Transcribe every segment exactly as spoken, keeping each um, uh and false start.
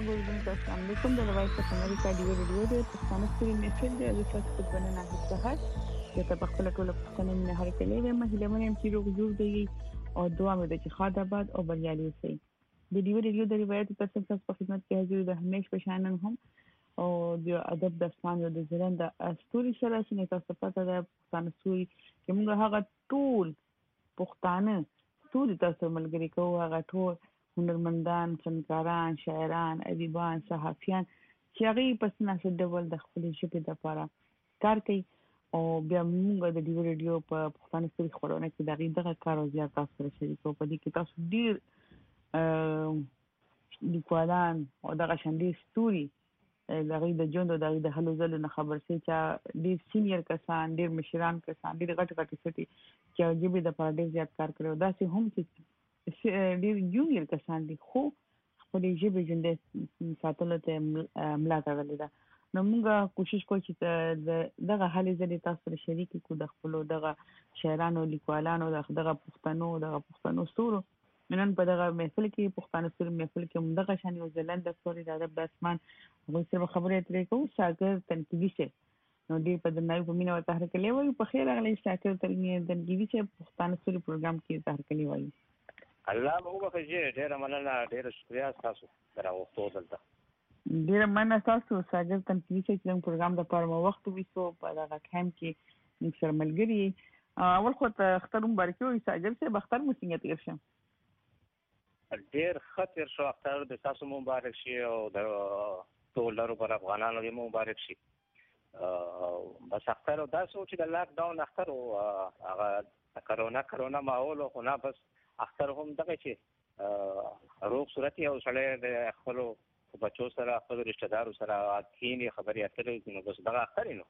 محترم اوریدونکو السلام علیکم د وایس اف امریکا دی ریډیو د پښتون ستوري میټل د تاسو په بننه هڅه چې تاسو خپل ټول پښتنې نه هر کله د مهله منم چې روغ جوړ دی او دعا مې د چې خاطر بعد او بریالي اوسئ د دی ریډیو د روایت تاسو په خدمت کې حاضر د همیش په شان هم او د ادب د اسمان او د زرند د ستوري سره چې تاسو پته ده پښتون ستوري چې موږ هغه ټول پښتانه ټول تاسو ملګری کوو هغه ټول هنرمندان، فنکاران، شاعران، ادیبان، صحافیان چې هغه په سناسه ډول د خپل ژبې لپاره کار کوي او بیا موږ د ډیو ریډیو په پښتون ستوري خبرونه کې دغه دغه کار او زیات تاسو سره شریکو په دې کې تاسو ډیر لیکوالان او دغه شاندې ستوري دغه د ژوند او د هلو ځلو نه خبر شي چې ډیر سینیئر کسان ډیر مشران کسان ډیر غټ غټ سټي چې ژبې د لپاره ډیر زیات کار کړو دا چې هم چې ډیر جونیئر کسان دي خو خپل ژبه ژوندۍ ساتلو ته ملاتړ لیدا نو موږ کوشش کوو چې دغه حالې ځلې تاسو سره شریک کړو د خپل دغه شاعرانو لیکوالانو دغه پښتنو دغه پښتنو ستورو نن په دغه محفل کې پښتانه ستوري محفل کې موږ دغه شان یو ځلند د ستوري د ادب د اسمان موږ سره خبرې اترې کوو شاګر تنقیدي شه نو دې په دنیاي په مینه او تحریک لیوي په خیر اغلی شاګر تنقیدي شه پښتانه ستوري پروګرام کې تحریک لیوي الله مو په خیر ډیر مننه ډیر شکریا تاسو دراوستو دلته ډیر مننه تاسو شاګر تنقیدي شه چې پروګرام د پاره مو وخت وېسو په دغه کم کې نشر ملګری اول خو ته اختر مبارک وي شاګر شه بختر مو څنګه تیر شه ډیر خطر شو اختر د تاسو مبارک شي او د ټولو پر افغانانو یې مبارک شي بس اختر دا سوچ د لاک ډاون اختر او هغه کرونا کرونا ماحول خو نه بس اختر هم دغه چې روغ صورت یو سړی د خپل بچو سره خپل رشتہ دارو سره کینی خبرې اترې نو بس دغه اختر نو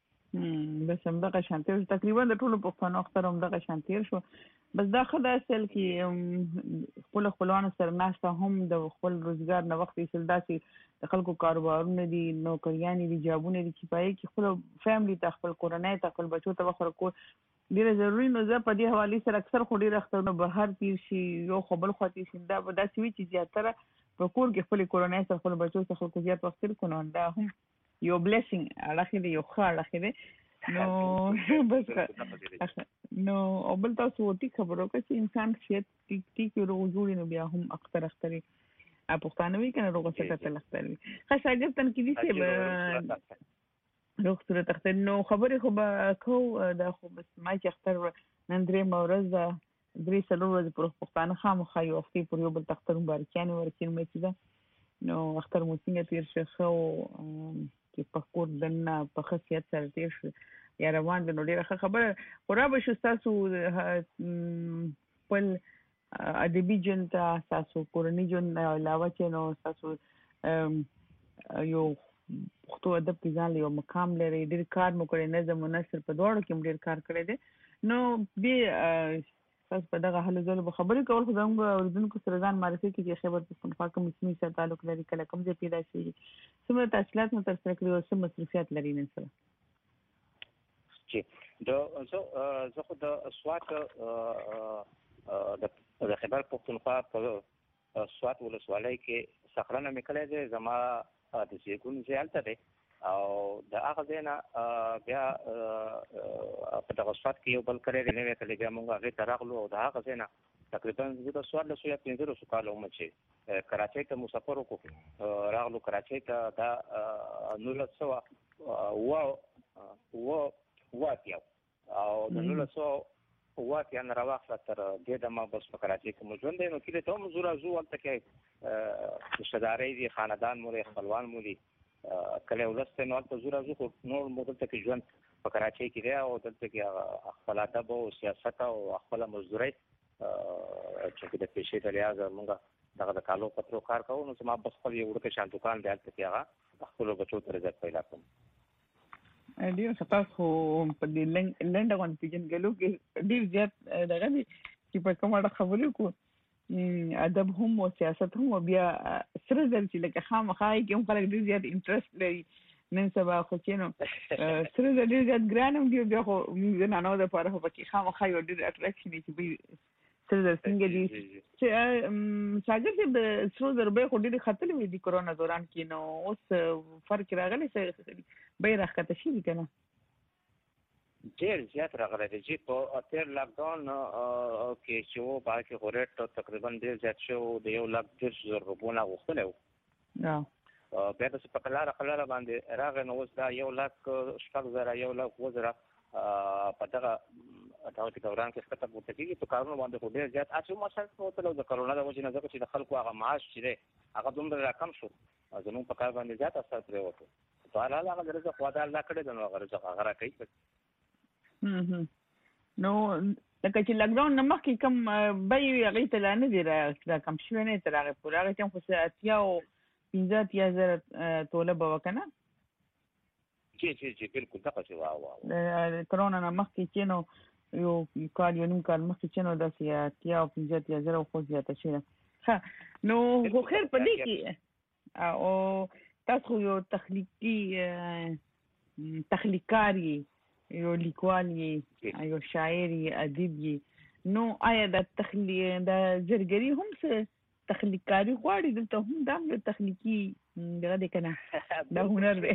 بس هم دغه شانتیر تقریبا د ټولو پښتنو اختر هم دغه شانتیر شو بس دا خدای اصل کې خپل خپلوان سره ناشته هم د خپل روزګار نه وخت یې داسې د خلکو کاروبارونه دي نوکریان دي جابونه دي چې پای کې خپل فیملی ته خپل کورنۍ ته خپل بچو ته وخت ورکول ډیره ضروری نو زه په دې حواله سره اکثر خو ډیر اخترونه بهر تیر شي یو خپل خاطر شي دا به داسې وي چې زیاتره په کور کې خپل کورنۍ سره خپل بچو سره خپل زیات وخت تیر کړو دا هم یو بلیسینګ اړه دی یو ښه اړه دی نو بس نو او بل تاسو ټیک خبرو کې چې انسان شي ټیک ټیک یو جوړی نو بیا هم اختر اختري پښتانوي کنه روغه څه ته اختري خاصه تنقیدي چې روغ صورت اختر نو خبرې خو به کو دا خو بس ما چې اختر نن درې مورز درې څلور ورځې پر پښتانه خامخا یو وختي پر یو بل اختر مبارکیان ورکړم چې دا نو اختر مو څنګه تیر شو چې په کور دنه په خاصیت سره تیر شو یا روان د نو ډیره خبره قرابه شو تاسو خپل ادبي جون تاسو کورنۍ جون علاوه چې نو تاسو یو پښتو ادب کې ځان یو مقام لري ډیر کار مو کړی نظم او نثر په دوړو کې ډیر کار کړی دی نو به تاسو په دغه حل زول به خبرې کول خو زموږ اوریدونکو سره ځان معرفي کړي چې خبر پښتونخوا کوم اسمي سره تعلق لري کله کوم ځای پیدا شي څومره تحصیلات مو تر سره کړی او څه مصروفیات لري نن سره چې د زه زه خو د سوات د خبر پښتونخوا په سوات ولسوالۍ کې صخره نه میکلې ده زما د سیګون ځالته ده او د هغه ځنا بیا په دغه سوات کې یو بل کړی دی نو کله بیا موږ هغه تراغلو او د هغه ځنا تقریبا د سوات له سویا پنځه سو کال عمر چې کراچۍ ته مسافر وکړو راغلو کراچۍ ته دا نو له سو و و واتیو او د نو له سو واتیا نه راوخته تر دې د ما بس په کراچۍ کې موجود دی نو کله ته مزورا زو ولته کې رشتہداري دي خاندان مو خپلوان مو دي کله ولسته نو ته زورا زو نور مدته کې ژوند په کراچۍ کې دی او دلته کې خپل ادب او سیاست او خپل مزدوري چې د پیښې د لحاظ موږ دغه د کالو پترو کار کوو نو ما بس خپل یو ورته شان دکان دی هلته کې هغه خپل بچو تر ځای پیدا کوم ډیر تاسو په دې لنډه غون پیژنګلو کې ډیر زیات دغه چې په کومه خبرې کو ادب هم او سیاست هم بیا سره چې لکه خامخا کې هم خلک ډیر زیات انټرست لري نن سبا خو چې نو سره ډیر زیات ګران هم دی بیا خو نه نو د پاره په کې خامخا یو ډیر اټریکشن چې سره څنګه دي چې شاګرد چې سرو ضربې خو ډېرې ختلې وي د کرونا دوران کې نو اوس فرق راغلی چې به راښکته شي کنه ډېر زیات راغلی دی چې په تیر لاکډاون کې چې و باقي خو ریټ تقریبا ډېر زیات شو د یو لاک دېرش زره روپونه غوښتلی و بیا داسې په قلاره قلاره باندې راغی نو اوس دا یو لاک شپږ زره یو لاک اووه زره په دغه دغه دوران کې ښکته پورته کېږي په کارونو باندې خو ډېر زیات اصل مسایل وتلی د کرونا د وجې نه ځکه چې د خلکو هغه معاش چې دی هغه دومره راکم شو زموږ په کار باندې زیات اثر پرېوتو په حال حال هغه د رزق وعده الله کړې ده نو هغه رزق هغه راکوي نو لکه چې لاکډاون نه مخکې کوم بیې وي هغې ته لا نه دي راکم شوی نه تر هغې پورې هغې ټایم خو اتیا او پنځه اتیا زره توله به وه که نه جی جی جی بالکل دغه چې واه واه د کرونا نه مخکې چې نو یو کال یو نیم کال مخکې چې نو داسې اتیا او پنځه اتیا زره خو زیاته شوې ښه نو خو خیر په دې کې او تاسو یو تخلیقي تخلیقکار یې یو لیکوال یې یو شاعر یې ادیب یې نو آیا د تخلیق د زرګري هم څه تخلیقکاري غواړي دلته هم دا هم یو تخلیقي دغه دی که نه دا هنر دی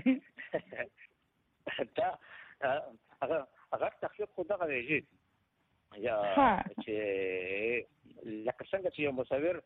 دا هغه هغه تخلیق خو دغه دی یا چې لکه څنګه چې یو مصور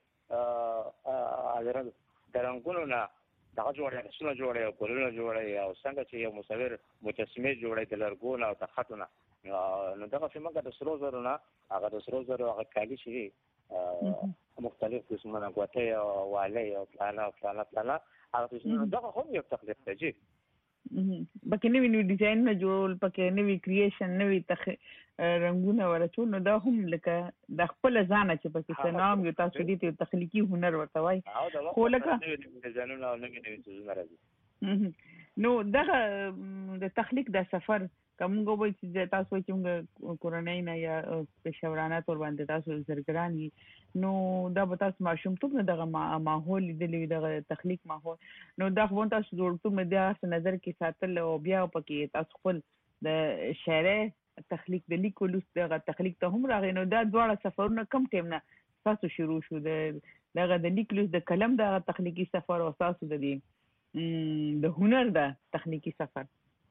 د رنګونو نه دغه جوړوي عکسونه جوړوي او ګلونه جوړوي او څنګه چې یو مصور مجسمې جوړوي د لرګو نه او د خټو نه نو دغسې موږ د سرو زرو نه هغه د سرو زرو هغه کالي چې دي مختلف قسمونه ګوتې او والۍ او پلانه او پلانه پلانه هغه قسمونه دغه هم یو تخلیق دی جي پکې نوي نوي ډیزاینونه جوړول پکې نوي کریشن نوي رنګونه ورچول نو دا هم لکه د خپله ځانه چې پکې څه نام یو تاسو دې ته یو تخلیقي هنر ورته وایي خو لکه نو دغه د تخلیق د سفر که موږ وایو چې تاسو وایي چې موږ کورنۍ نه یا پېښورانه طور باندې تاسو زرګران یي نو دا به تاسو ماشومتوب نه دغه ماحول لیدلی وي دغه تخلیق ماحول نو دا خو تاسو د وړکتوب نه داسې نظر کې ساتل او بیا پکې تاسو خپل د شاعرۍ تخلیق د لیکو لوست دغه تخلیق ته هم راغی نو دا دواړه سفرونه کم ټیم نه تاسو شروع شو دغه د لیک لوست د قلم دغه تخلیقي سفر او تاسو د دې د هنر د تخلیقي سفر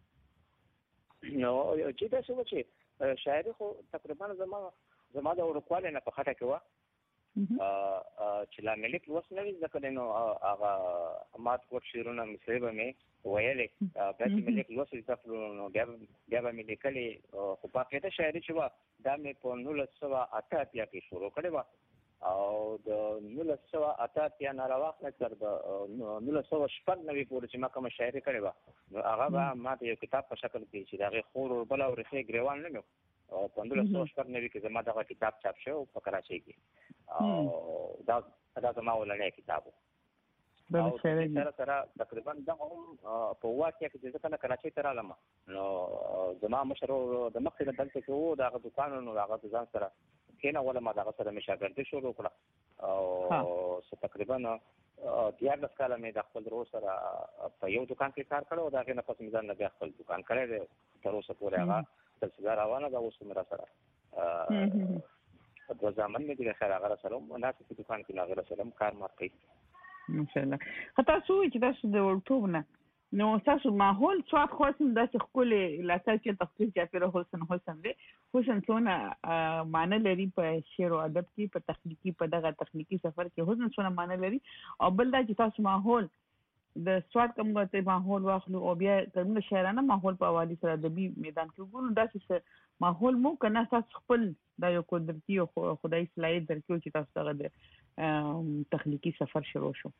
نو چې داسې و چې شاعري خو تقریبا زما زما د وړوکوالي نه په خټه کې وه چې لا مې لیک لوست نه وي زده کړی نو هغه مات کوټ شعرونه مصرې به مې ویلې بیا چې مې لیک لوست زده کړو نو بیا بیا به مې لیکلې خو باقاعده شاعري چې وه دا مې په نولس سوه اته اتیا کې شروع کړې وه او د نولس سوه اته اتیا نه راواخله تر د نولس سوه شپږ نوي پورې چې ما کومه شاعري کړې وه نو هغه به ما ته یو کتاب په شکل کې چې د هغې خور وربله او ریښې ګرېوان نه مې او په نولس سوه شپږ نوي کې زما دغه کتاب چاپ شوی په کراچۍ کې او دا دا زما اولنی کتاب و او سره سره تقریبا دغه هم په اوه اتیا کې چې زه کله کراچۍ ته رالم نو زما مشر ورور د مخکې نه دلته کې و د هغه دوکان نو هغه د ځان سره کېنولم ما د هغه سره مې شاګردي شروع کړه او تقریبا دیارلس کاله مې د خپل ورور سره په یو دوکان کې کار کړی او د هغې نه پس مې ځان نه بیا خپل دوکان کړی دی تر اوسه پورې هغه سلسله روانه ده اوس مې را سره دوه زامن مې دي د خیر هغه را سره هم ناست په دوکان کې نو هغې را سره هم کار مات کوي ماشاءالله خو تاسو وایئ چې تاسو د وړکتوب نه نو ستاسو ماحول څوک حسن داسې ښکلې لکه چې تخصیص چاپېره حسن حسن دی حسن څونه معنی لري په شعر او ادب کې په تخلیقي په دغه تخلیقي سفر کې حسن څونه معنی لري او بل دا چې تاسو ماحول د سواد کوم غته ماحول واخلو او بیا کوم شاعرانه ماحول په حواله سره ادبي میدان کې وګورو داسې ماحول مو کنه تاسو خپل دا یو قدرتي او خدای صلاحیت درکو چې تاسو دغه تخلیقي سفر شروع شو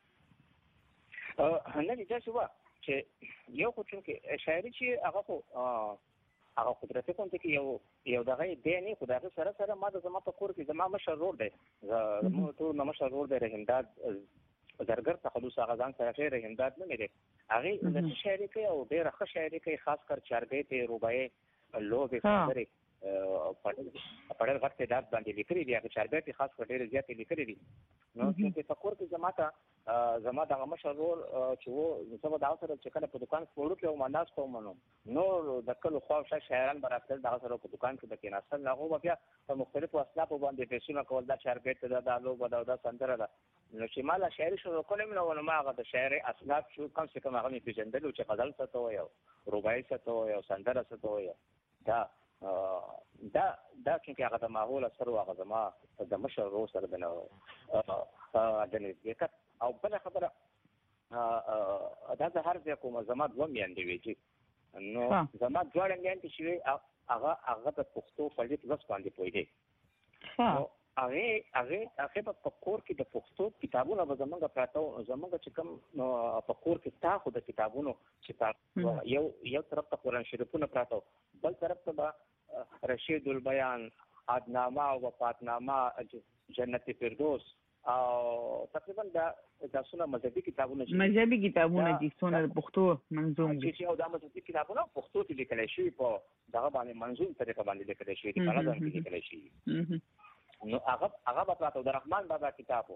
نه دي تاسو وا چې یو خو چې شاعري چې هغه خو هغه قدرتي کوم کې یو یو دغه دی نه خو دغه سره سره ما د زما په کور کې زما مشر رور دی زموږ ټول مشر رور دی رحمداد زرګر تخلص هغه ځان سره خیر رحمداد نه لري هغه د شاعري کوي او ډېر ښه شاعري کوي خاص کر چارګې ته رباعي لوګي خبرې په ډېر غټ تعداد باندې لیکلي دي، هغه چاربیتې خاص کر ډېرې زیاتې لیکلي دي. نو چې په کور کې زما ته زما دغه مشر ورور چې و زه به دغه سره چې کله په دوکان کې وړو کې او منداز کوم نو نور د کلو خواوشا شاعران به راتلل دغه سره په دوکان کې به کېناستل، هغو به بیا په مختلفو اسنافو باندې پیسونه کول، دا چاربیت ده، دا لوبه ده، دا سندره ده. نو چې ما لا شاعري شروع کړم نو ما هغه د شاعري اسناف شو کم سے کم هغه مې پېژندلو چې غزل څه ته وایي او رباعي څه ته وایي او سندره څه ته وایي. دا دا دا چې هغه د ماحول اثر و، هغه زما د مشر ورور سره د د نزدېکت. او بله خبره دا زه هر ځای کوم، زما دوه میندې وې چې نو زما دواړه میندې چې وې هغه هغه د پښتو په لیک لوست باندې پوهېدې. نو هغې هغې هغې به په کور کې د پښتو کتابونه به زمونږ پراته وو، زمونږ چې کوم په کور کې تا خو د کتابونو چې یو یو طرف ته قرآن شریفونه پراته وو، بل طرف ته به رشید البیان، عدنامه او وفاتنامه، جنت فردوس او تقریبا دا تاسو مذهبي کتابونه مذهبي کتابونه چې څونه د پښتو منظوم دي چې او دا مذهبي کتابونه پښتو کې لیکل شوي، په دغه باندې منظوم طریقه باندې لیکل شوي دي، په نظر کې لیکل شوي. نو هغه هغه به پراته د رحمان بابا کتاب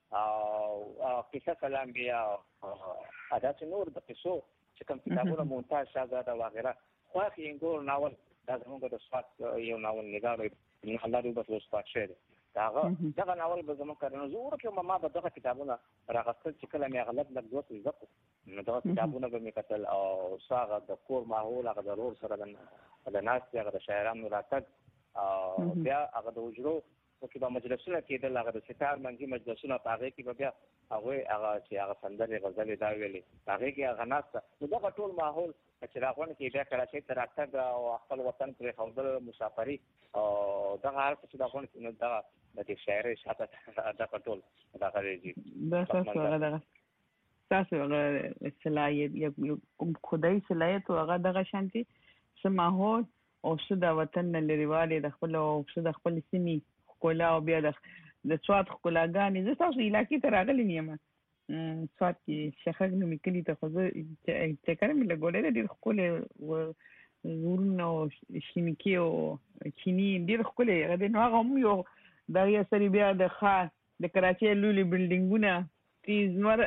او قصص الانبیاء او دا چې نور د قصو چې کوم کتابونه ممتاز شهزاده وغیره. خوښ ینګور ناول دا زموږ د سوات یو ناول نګار الله دې وبخښي سوات شعر دغه دغه ناول به زموږ کارونه زه ورکه ما به دغه کتابونه راغستل چې کله مې غلط لګ دوت زده نو دغه کتابونه به مې کتل او ساغه د کور ماحول هغه د رور سره د ناس هغه د شاعرانو راتګ او بیا هغه د وجرو کې به مجلسونه کېدل، هغه د ستار منګي مجلسونه په هغې کې به بیا هغوی هغه چې هغه سندرې غزلې دا ویلې په هغې کې هغه ناسته. نو دغه ټول ماحول چې راغونډ کې بیا کراچۍ ته راتګ او خپل وطن پرېښودل، مسافري او دغه هر څه چې راغونډ کړي نو دغه د دې شاعرۍ شاته دغه ټول دغه دی دا ستاسو هغه دغه ستاسو هغه صلاحیت یا کوم خدایي صلاحیت او هغه دغه شانتي څه ماحول او څه د وطن نه لرېوالی د خپل او څه د خپل سیمې ښکلا او بیا د د سوات ښکلاګانې. زه ستاسو علاقې ته راغلی یم، سوات کې شخږ نومې کلي ته، خو زه چکر مې لګولی دی، ډېر ښکلی غرونه او شینکي او چیني ډېر ښکلی هغه دی. نو هغه هم یو د هغې سرې بیا د ښار د کراچۍ لولي بلډینګونه تیز نور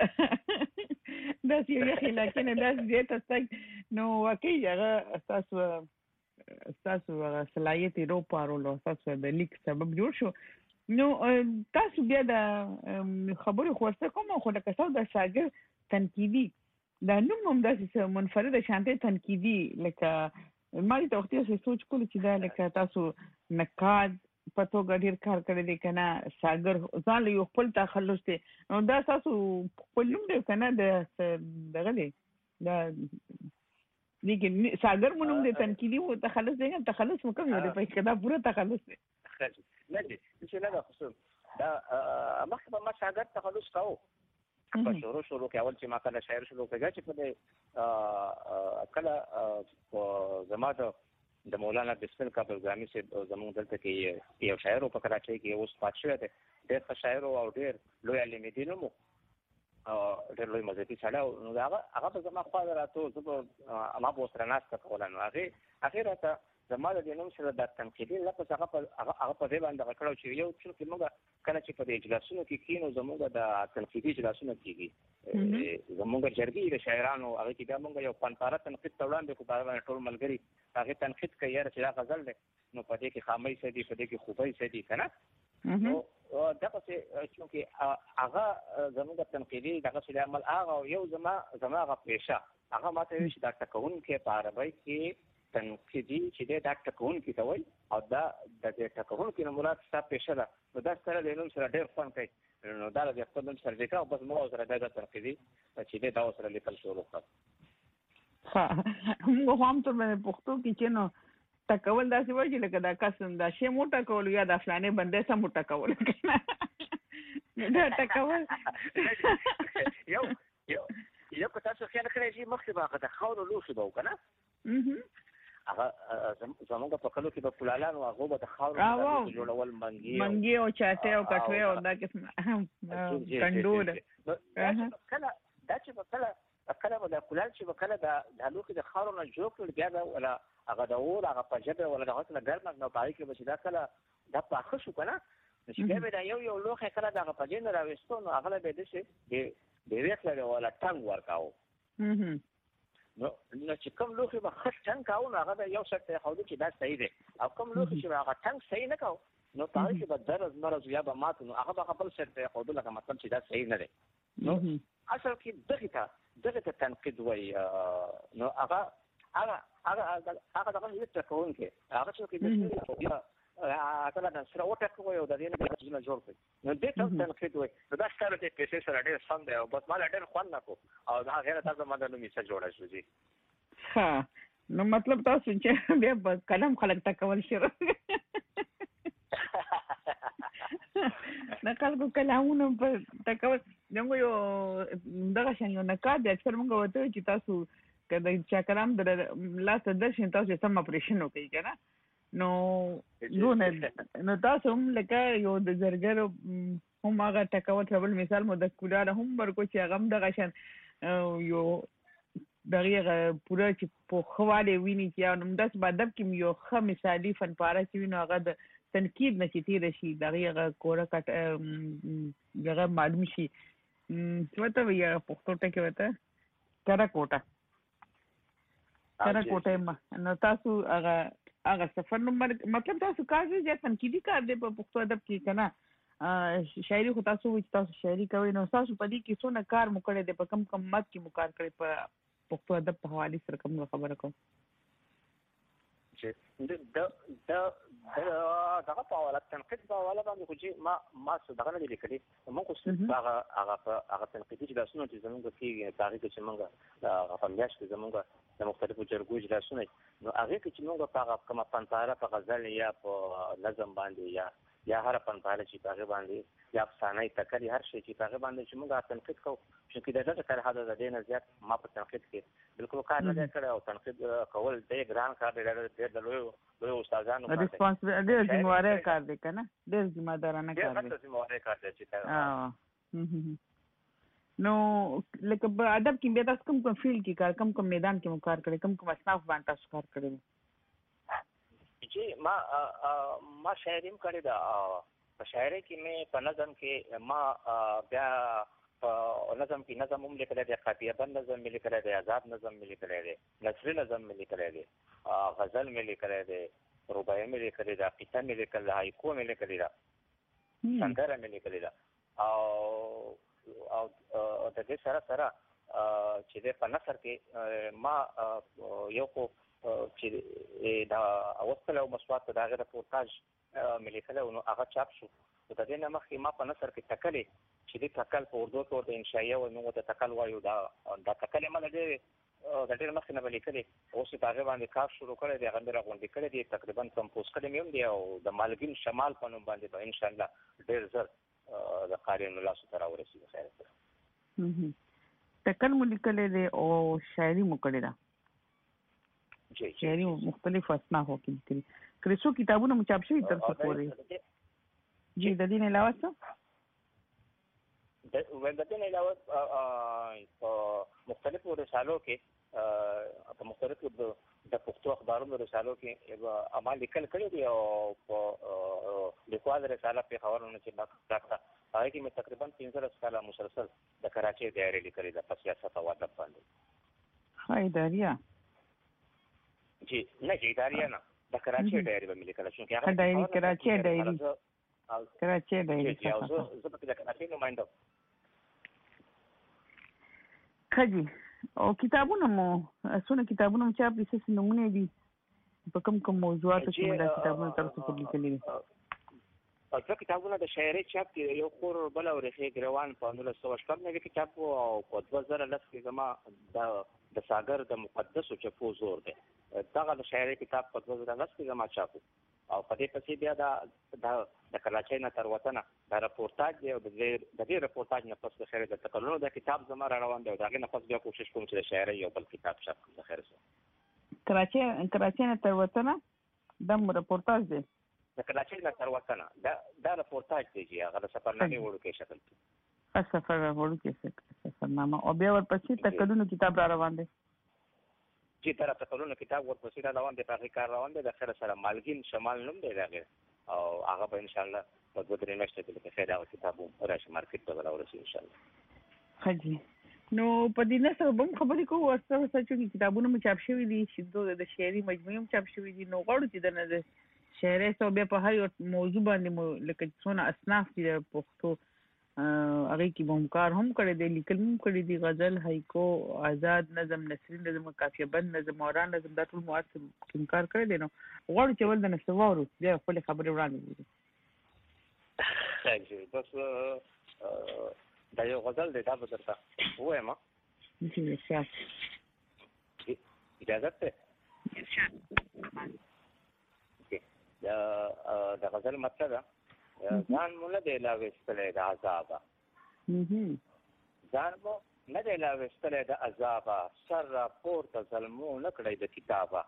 داسې یو یخ علاقې نه داسې ځای ته تګ نو واقعي هغه ستاسو ستاسو هغه صلاحیت یې روپارولو، ستاسو د لیک سبب جوړ شو. نو تاسو بیا د خبرې خو ورته کوم، خو لکه ستاسو د شاګرد تنقیدي دا نوم هم داسې منفرده شانتۍ تنقیدي، لکه ما دې ته وختي داسې سوچ کولو چې دا لکه تاسو نقاد په توګه ډېر کار کړی دی که نه، شاګرد ځان له یو خپل تخلص دی. نو دا ستاسو خپل نوم دی که نه دغه دی دا لیکن شاګرد مو نوم دی تنقیدي و تخلص دی که تخلص مو کوم یو دی په دا پوره تخلص دی؟ نه دی چې نه ده خصوص دا مخکې به ما شاګرد تخلص کوو په شروع شروع کې اول چې ما کله شاعر شروع کړه چې په دې کله زما د مولانا بسم کابل ګرامي صاحب زموږ دلته کې یو شاعر په کراچۍ کې اوس پات شوی دی، ډېر ښه شاعر او ډېر لوی علمي دین و او ډېر لوی مذهبي سړی. نو هغه هغه به زما خوا راته زه به ما به ورسره ناسته کوله. نو هغې هغې راته زما د دې نوم سره د تنقیدي لفظ هغه په هغه په دې باندې دغه کړی چې یو چونکې موږ کله چې په دې اجلاسونو کې کښېنو زموږ د تنقیدي اجلاسونه کېږي، زموږ جرګې د شاعرانو هغې کې بیا موږ یو فنپاره تنقید ته وړاندې کړو، په هغه باندې ټول ملګري هغې تنقید کوي یاره چې دا غزل دی نو په دې کې خامۍ څه دي، په دې کې خوبۍ څه دي که نه. نو دغسې چونکې هغه زموږ تنقیدي دغسې عمل هغه یو زما زما هغه پیشه هغه ما ته وایي چې دا ټکوونکی په عربۍ کې تنقیدي چې دی دا ټکوونکي ته وایي او دا د دې ټکوونکي نه مراد ستا پیشه ده. نو دا سره د نوم سره ډېر خوند کوي، نو دا د خپل نوم سره لیکه او بس موږ سره دا تنقیدي چې دی دا سره لیکل شروع کړه. موږ خو هم ته پښتو کې چې نو ټکول داسې وایي چې لکه دا کس دا شی مو ټکول یا د فلانې بندې سم مو ټکول دا ټکول یو یو یو که تاسو خیال کړئ چې مخکې به هغه د خاورو لوښي به و که نه، هغه زموږ په کلو کې به کلالانو هغو به د خاورو جوړول منګي او چاټې او کټوې او دا قسم کنډول. کله دا چې به کله کله به د کلال چې به کله د لوښي د خاورو نه جوړ کړل بیا به ولا هغه د اور هغه په ژبه ولا د هغه ګرم نو پای کې به دا کله د پاخه شو کنه چې به دا یو یو لوخه کله د هغه په جن راوستو نو هغه به د څه د ریټل ولا ټنګ ورکاو نو نو چې کوم لوخه به خښ ټنګ کاو نو هغه یو څه ته خو چې دا صحیح دی او کوم لوخه چې هغه ټنګ صحیح نه کاو نو پای کې به درز مرز یا به مات نو هغه به خپل څه ته خو دغه مطلب چې دا صحیح نه دی نو اصل کې دغه ته دغه ته تنقید وای نو هغه هغه هغه هغه دغه یو څه کوون کې هغه څه کې د اته دا سره وټه کوي او د دې نه چې جوړ کړي نو دې ته تنقید وای نو دا ستاره ته پیسې سره ډېر سم دی او بس مال ډېر خوان نه کو او دا غیر تاسو ماده نو میسه جوړه شو جی ها نو مطلب تاسو چې بیا کلام خلک تکول شروع نه خلکو کلامونه په تکول دغه یو دغه شان یو نکاد اکثر موږ وته چې تاسو کله چې کلام در لاس درشین تاسو سم اپریشن وکړئ کنه نو نو نو تاسو هم لکه یو د زرګر هم هغه تکول تربل مثال مو د کولاله هم ورکو چې هغه دغه شان یو دغه پوره چې په خواله ویني چې نو داس بادب کې یو خه مثالی فن پاره چې وینو هغه د تنقید نشي تیر شي دغه کوره کټ دغه معلوم شي څه ته ویا پښتو ټکي وته کرا کوټه کرا کوټه نو تاسو هغه هغه سفر نو مطلب تاسو کار چې تنقیدی کار دی په پښتو ادب کې کنه شاعري خو تاسو وایي تاسو شاعري کوي نو تاسو په دې کې څونه کار مو کړی دی په کم کم مت کې مو کار کړی په پښتو ادب په حواله سره کوم خبره کوم چې د د دغه په حواله تنقید په حواله باندې خو چې ما ما څه دغه نه لیکلي موږ خو څه هغه هغه هغه تنقیدي چې داسونه چې زموږ کې تاریخ چې موږ هغه فهمیاش چې زموږ د مختلفو جرګو اجلاسونه نو هغه کې چې موږ په هغه کومه فنپاره په غزل یا په نظم باندې یا یا هر فنپاره چې په هغه باندې یا افسانه تکلی هر شي چې په هغه باندې چې موږ تنقید کوو چې دغه کار هدا د دې نه زیات ما په تنقید کې بالکل کار نه کړی او تنقید کول د ګران کار دی د لوی لوی استادانو کار دی ریسپانسبل ډېر ذمہواره کار دی کنه ډېر ذمہدارانه کار دی ډېر ذمہواره کار دی چې نو لکه په ادب کې به تاسو کوم کوم فیلډ کې کار کوم کوم میدان کې مو کار کړی کوم کوم اصناف باندې تاسو کار کړی چې ما ما شاعریم کړی دا په شاعري کې مې په نظم کې ما بیا په نظم کې نظم هم لیکلی دی قافیه بند نظم مې لیکلی دی آزاد نظم مې لیکلی دی نثري نظم مې لیکلی دی غزل مې لیکلی دی رباعي مې لیکلی دی قصه مې لیکلی ده هایکو مې لیکلی ده سندره مې لیکلی ده او او د دې سره سره چې د په نثر کې ما یو خو چې دا اوسله او مسوات د هغه رپورتاج مې لیکلی نو هغه چاپ شو د دې نه مخکې ما په نثر کې تکلې چې د تکل په اردو کې د انشائیه او موږ د تکل وایو دا د تکل مله دی د ډېر مخکې نه لیکلي اوس په هغه باندې کار شروع کړی دی هغه مې راغونډې کړی دی تقریبا کمپوز کړی مې هم دی او د مالګین شمال په نوم باندې به انشاءالله ډېر زر د قاریانو لاسو ته راورسېږي خیر سره تکل مو لیکلی دی او شاعري مو کړې ده جی شاعري مختلف اصنافو کې لیکلي کړي څو کتابونه مو چاپ شوي تر څو پورې جی د دې نه علاوه څه د ولدت نه علاوه په مختلفو رسالو کې په مختلفو د پښتو اخبارونو رسالو کې اعمال لیکل کړي دي او په لیکوال رساله په خبرونه چې راکړه هغه کې مې تقریبا پنځلس کاله مسلسل د کراچۍ ډایري لیکلې ده په سیاست او ادب باندې های داریا جی نه جی داریا نه د کراچۍ ډایري به مې لیکله چې هغه ډایري کراچۍ ډایري کراچۍ ډایري جی او زه زه په د کراچۍ نمائنده خجی او کتابونه مو اسونه کتابونه مو چاپ دي څه نمونه دي په کوم کوم موضوعاتو کې موږ کتابونه تاسو په لیکلي دي او څو کتابونه د شاعري چاپ کې یو خور بل او رخي ګروان په نولس سوه شپږ نوي کتاب او په دوه زره لس کې زما د د ساګر د مقدسو چپو زور دی دغه د شاعري کتاب په دوه زره لس کې زما چاپ او په دې پسې بیا دا د کراچۍ نه تر وطنه دا رپورتاج دی او د دې رپورتاج نه پس د خیر د تکلونو د کتاب زما را روان دی او دا غي نه پس بیا کوشش کوم چې د شاعري یو بل کتاب چاپ کړم د خیر سره کراچۍ کراچۍ نه تر وطنه د رپورتاج دی د کراچۍ نه تر وطنه دا دا رپورتاج دی چې هغه د سفرنامې وړو کې شکل کې سفر وړو کې سفرنامه او بیا ورپسې تکلونو کتاب را روان دی چې طرف ته کلونه کتاب ورپسې را روان دی په هغې کار روان دی د خیر سره مالګین شمال نوم دی د هغې او هغه به انشاءالله په دوه درې میاشتې کې لکه خیر هغه کتاب هم راشي مارکېټ ته به راورسي انشاءالله. ښه جي نو په دې نه سره به هم خبرې کوو ورسره ورسره چې کتابونه مو چاپ شوي دي چې د شعري مجموعې هم چاپ شوي دي نو غواړو چې دنه د شعري سو بیا په هر یو موضوع باندې مو لکه څونه اصناف دي د پښتو هغې کې به هم کار هم کړی دی لیکل هم کړي دي غزل هایکو آزاد نظم نثري نظم قافیه بند نظم اوران نظم دا ټول مو هر څه کوم کار کړی دی نو غواړو چې ول دنه څه واورو بیا خپلې خبرې وړاندې کړو. بس دا یو غزل دی دا به درته ووایم اجازت دی. د غزل مطلب ځان مو نه دی لا ویستلی د عذابه ځان مو نه دی لا ویستلی د عذابه سر را پورته ظلمو نه کړی د کتابه.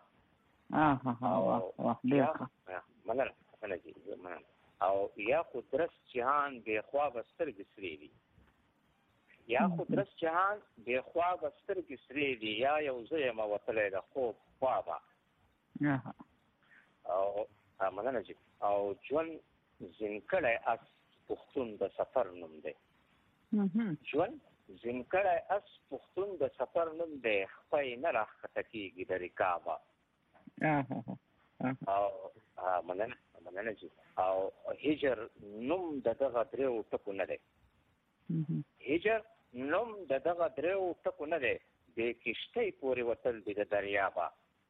مننه مننه او یا خو درست جهان بې خوابه سترګې سرې دي یا خو درست جهان بې خوابه سترګې سرې دي یا یو زه یم وتلی د خوب خوابه او مننه جي او ژوند زینکړی اس پښتون د سفر نوم دی ژوند زینکړی اس پښتون د سفر نوم دی خپی نه راښکته کېږي د رکابه او مننه مننه جي او هجر نوم د دغه دریو ټکو نه دی هجر نوم د دغه دریو ټکو نه دی د کشتۍ پورې وتل دی د دریابه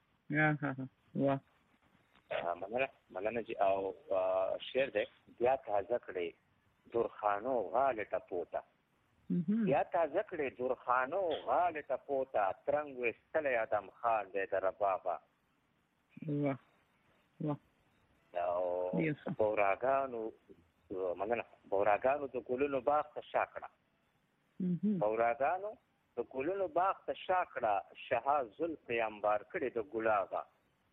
مننه مننه جي او شعر دی بیا تازه کړې درخانو غاړې ټپوته بیا تازه کړې درخانو غاړې ټپوته ترنګ ویستلی ادم خان دی د ربابه او بوراګانو مننه بوراګانو د ګلونو باغ ته شا کړه بوراګانو د ګلونو باغ ته شا کړه شها زلفې انبار کړې د ګلابه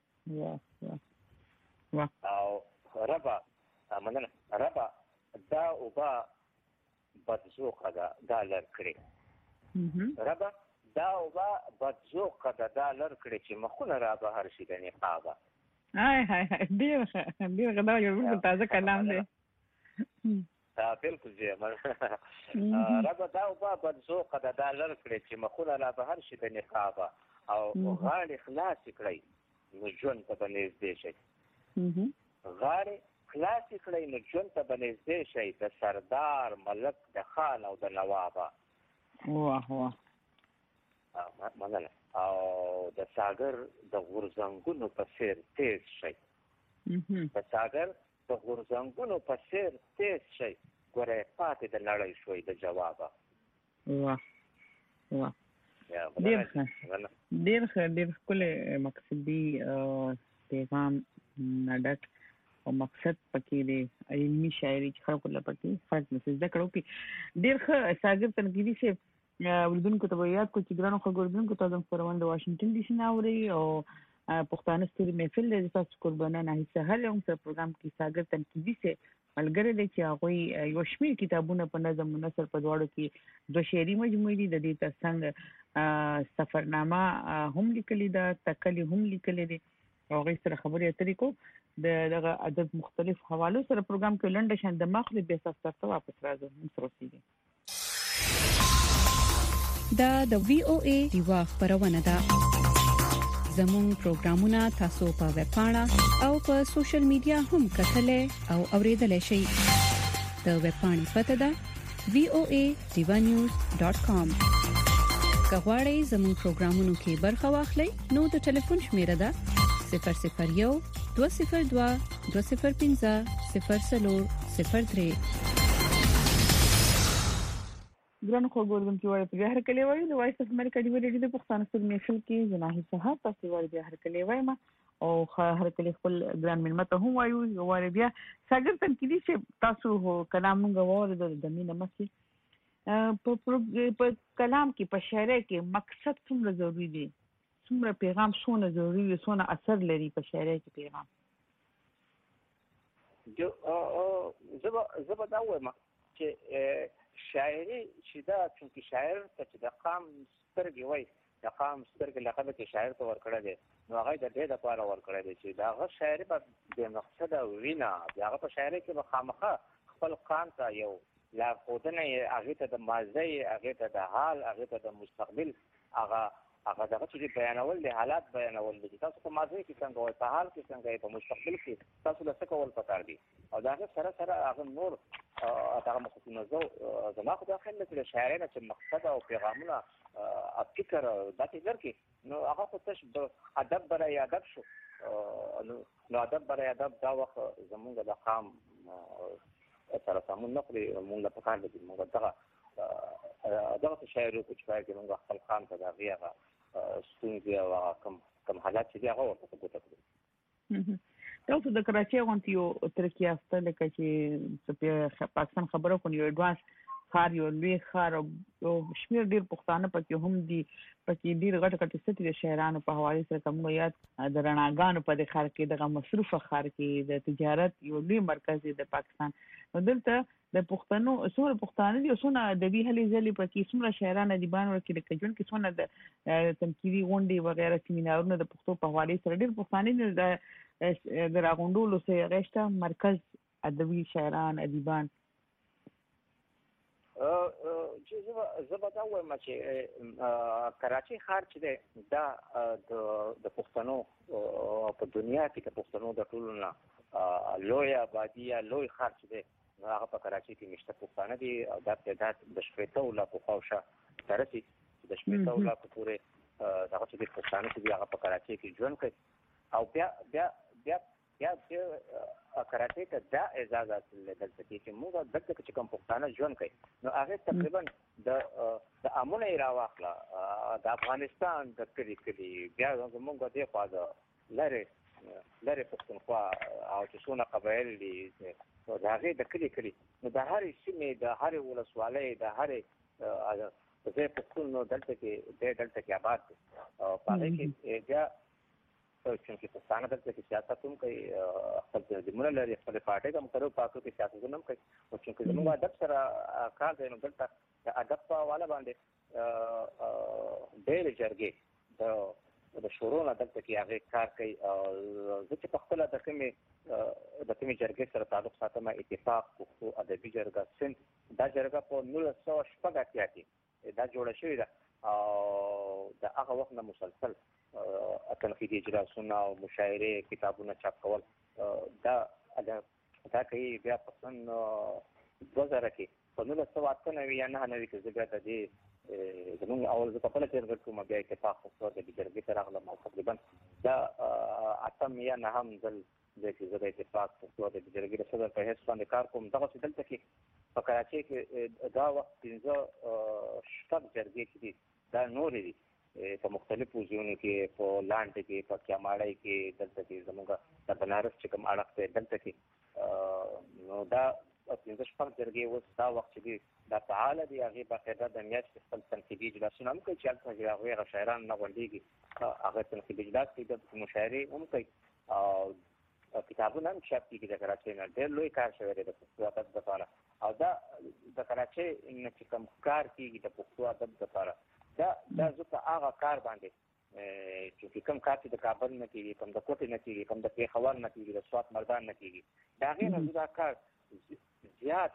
او ربا مننه ربا دا اوبه بدذوقه ده دا لر کړې ربا دا اوبه بدذوقه ده دا لر کړې چې مخونه را بهر شي د نقابه. هاي هاي ډېر ښه ډېر ښه دا یو بالکل تازه کلام دی. بالکل جی ربا دا اوبه بدذوقه ده دا لر کړې چې مخونه را بهر شي د نقابه او غاړې خلاصې کړئ نو ژوند ته به نږدې شئ غاړې خلاصې کړئ نو ژوند ته به نږدې شئ د سردار ملک د خان او د نوابه. واه واه مننه او د ساګر د غورځنګونو په څېر تیز شئ د ساګر د غورځنګونو په څېر تیز شئ ګوره پاتې د نړۍ شوئ د جوابه. واه واه ډېر ښه ډېر ښه ډېر ښکلی مقصدي پیغام نه ډک او مقصد پکې دی علمي شاعري چې خلکو له پکې فرق مسیز زده کړو کې ډېر ښه ساګر تنقیدي صاحب ولیدونکو ته به یاد کړو چې ګرانو خلکو اورېدونکو ته زموږ خپرونه د واشنګټن ډي سي نه اورئ او پښتانه ستوري محفل دی ستاسو قربانه ناهید سهل هم سره پروګرام کې ساګر تنقیدي صاحب ملګری دی چې هغوی یو شمېر کتابونه په نظم و نثر په دواړو کې دوه شعري مجموعې دي د دې تر څنګ سفرنامه هم لیکلې ده تکلې هم لیکلې دي او هغوی سره خبرې اترې کوو د دغه ادب مختلف حوالو سره پروګرام کې لنډه شان د مخلې بیا ستاسو ته واپس راځو موږ سره اوسېږئ. دا د وی او ای دیوا خبرونه ده زموږ پروګرامونه تاسو په ویب پاڼه او په سوشل میډیا هم کتلې او اوریدلې شئ. د ویب پاڼې پته ده وی او ای دیوا نیوز ډاټ کام. کغواړئ زموږ پروګرامونو کې برخه واخلئ نو د ټلیفون شمیره ده صفر صفر یو دوه صفر دوه دوه صفر پنځه صفر څلور صفر درې. ګرانو خلکو اورېدونکي وایي په بیا هرکلی وایو د وایس اف امریکا ډیو ریډیو د پښتانه ستوري محفل کې زه ناهید سهار تاسو وایي بیا هرکلی وایم او هرکلی خپل ګران مېلمه ته هم وایو وایي بیا ساګر تنقیدي چې تاسو کلام موږ واورېدل د مینه مخکې په کلام کې په شاعرۍ کې مقصد څومره ضروري دی څومره پیغام څونه ضروري دی څونه اثر لري په شاعرۍ کې پیغام. زه به دا وایم چې شاعري چې دا چونکې شاعر ته چې د قام سترګې وایي د قام سترګې لقب کې شاعر ته ورکړی دی نو هغه د دې لپاره ورکړی دی چې د هغه شاعري به بې مقصده وینه د هغه په شاعري کې به خامخا خپل قام ته یو لارښودنه یې هغې ته د ماضي هغې ته د حال هغې ته د مستقبل هغه هغه دغه چې بیانول د حالات بیانول دي تاسو په ماضي کې څنګه وای په حال کې څنګه په مستقبل کې تاسو له څه کول پکار دي او دا سره سره هغه نور هغه مخکونه زو زما خو دا خیال چې شاعري نه چې مقصد او پیغامونه او فکر داسې درکې نو هغه خو تش ادب برای ادب شو نو ادب برای ادب دا وخت زمونږ د قام سره سمون نه خوري مونږ په کار دي مونږ دغه دغه شاعري کو چې باید موږ خپل قام ته د هغې هغه ستونزې او کوم کوم حالات چې دي هغه ورته په ګوته کړو. تاسو د کراچۍ غونډې یو ترقي یافته لکه چې پاکستان خبره کوي یو اډوانس ښار یو لوی ښار او شمېر ډېر پښتانه پکې هم دي پکې ډېر غټ غټ ستې د شاعرانو په حوالې سره کوم یاد د رڼاګانو په دې ښار کې دغه مصروفه ښار کې د تجارت یو لوی مرکز دی د پاکستان نو دلته د پښتنو څومره پښتانه دي او څومره ادبي هلې ځلې پکې څومره شاعران ادیبان ورکې لکه ژوند کې څومره د تنقیدي غونډې وغیره سیمینارونه د پښتو په حوالې سره ډېر پښتانه دي د راغونډولو سره غشته مرکز ادبي شاعران ادیبان چې زه به دا وایم چې کراچۍ ښار چې دی دا د پښتنو په دنیا کې د پښتنو د ټولو نه لوی آبادي یا لوی ښار چې دی هغه په کراچۍ کې مشته پښتانه دي او دا تعداد د شپېتو لاکو خواوشا ته رسي د شپېتو لاکو پورې دغه چې د پښتانه چې دي هغه په کراچۍ کې ژوند کوي او بیا بیا بیا بیا کراچۍ ته دا اعزاز حاصل دی دلته کې چې موږ دلته چې کوم پښتانه ژوند کوي نو هغې تقریبا د امونه یې راواخله د افغانستان د کلي کلي بیا زموږ دې خوا د لرې لرې پښتونخوا او چې څونه قبایل دي د هغې د کلي کلي نو د هرې سیمې د هرې ولسوالۍ د هرې ځای پښتون نو دلته کې دی دلته کې آباد دی په هغې کې بیا چونکې پښتانه دلته کې سیاست هم کوي خپل تنظیمونه لري خپلې پارټۍ ته هم کرو پاکو کې سیاستونه هم کوي او چونکې زموږ ادب سره کار دی نو دلته د ادب په حواله باندې ډېرې جرګې د شورو نه دلته کې هغې کار کوي او زه چې په خپله د کومې د کومې جرګې سره تعلق ساتم اتفاق پښتو ادبي جرګه سند دا جرګه په نولس سوه شپږ اتیا کې دا جوړه شوې ده او د هغه وخت نه مسلسل تنقیدي اجلاسونه او مشاعرې کتابونه چاپ کول دا دا کوي بیا په سن دوه زره کې په نولس سوه اته نوي یا نهه نوي کې زه بیا د دې زموږ اول زه په خپله جرګه کوم بیا اتفاق پښتو ادبي جرګې ته راغلم او تقریبا دا اتم یا نهم ځل دی چې زه د اتفاق پښتو ادبي جرګې د صدر په حیث باندې کار کوم دغسې دلته کې په کراچۍ کې دا وخت پنځه شپږ جرګې چې دي دا نورې دي په مختلفو ځایونو کې په لاندې کې په کیاماړۍ کې دلته کې زموږ د بنارس چې کوم اړخ دی دلته کې نو دا پنځه شپږ جرګې اوس دا وخت چې دي دا فعاله دي هغې باقاعده د میاشتې خپل تنقیدي اجلاسونه هم کوي چې هلته چې هغوی هغه شاعران نه غونډېږي هغه تنقیدي اجلاس کوي د مشاعرې هم کوي او کتابونه هم چاپ کېږي د کراچۍ نه ډېر لوی کار شوی دی د پښتو ادب دپاره او دا د کراچۍ نه چې کوم کار کېږي د پښتو ادب دپاره دا دا زه په هغه کار باندې چې کوم کار چې د کابل نه کېږي کوم د کوټې نه کېږي کوم د پېښور نه کېږي د سوات مردان نه کېږي د هغې نه زه دا کار زیات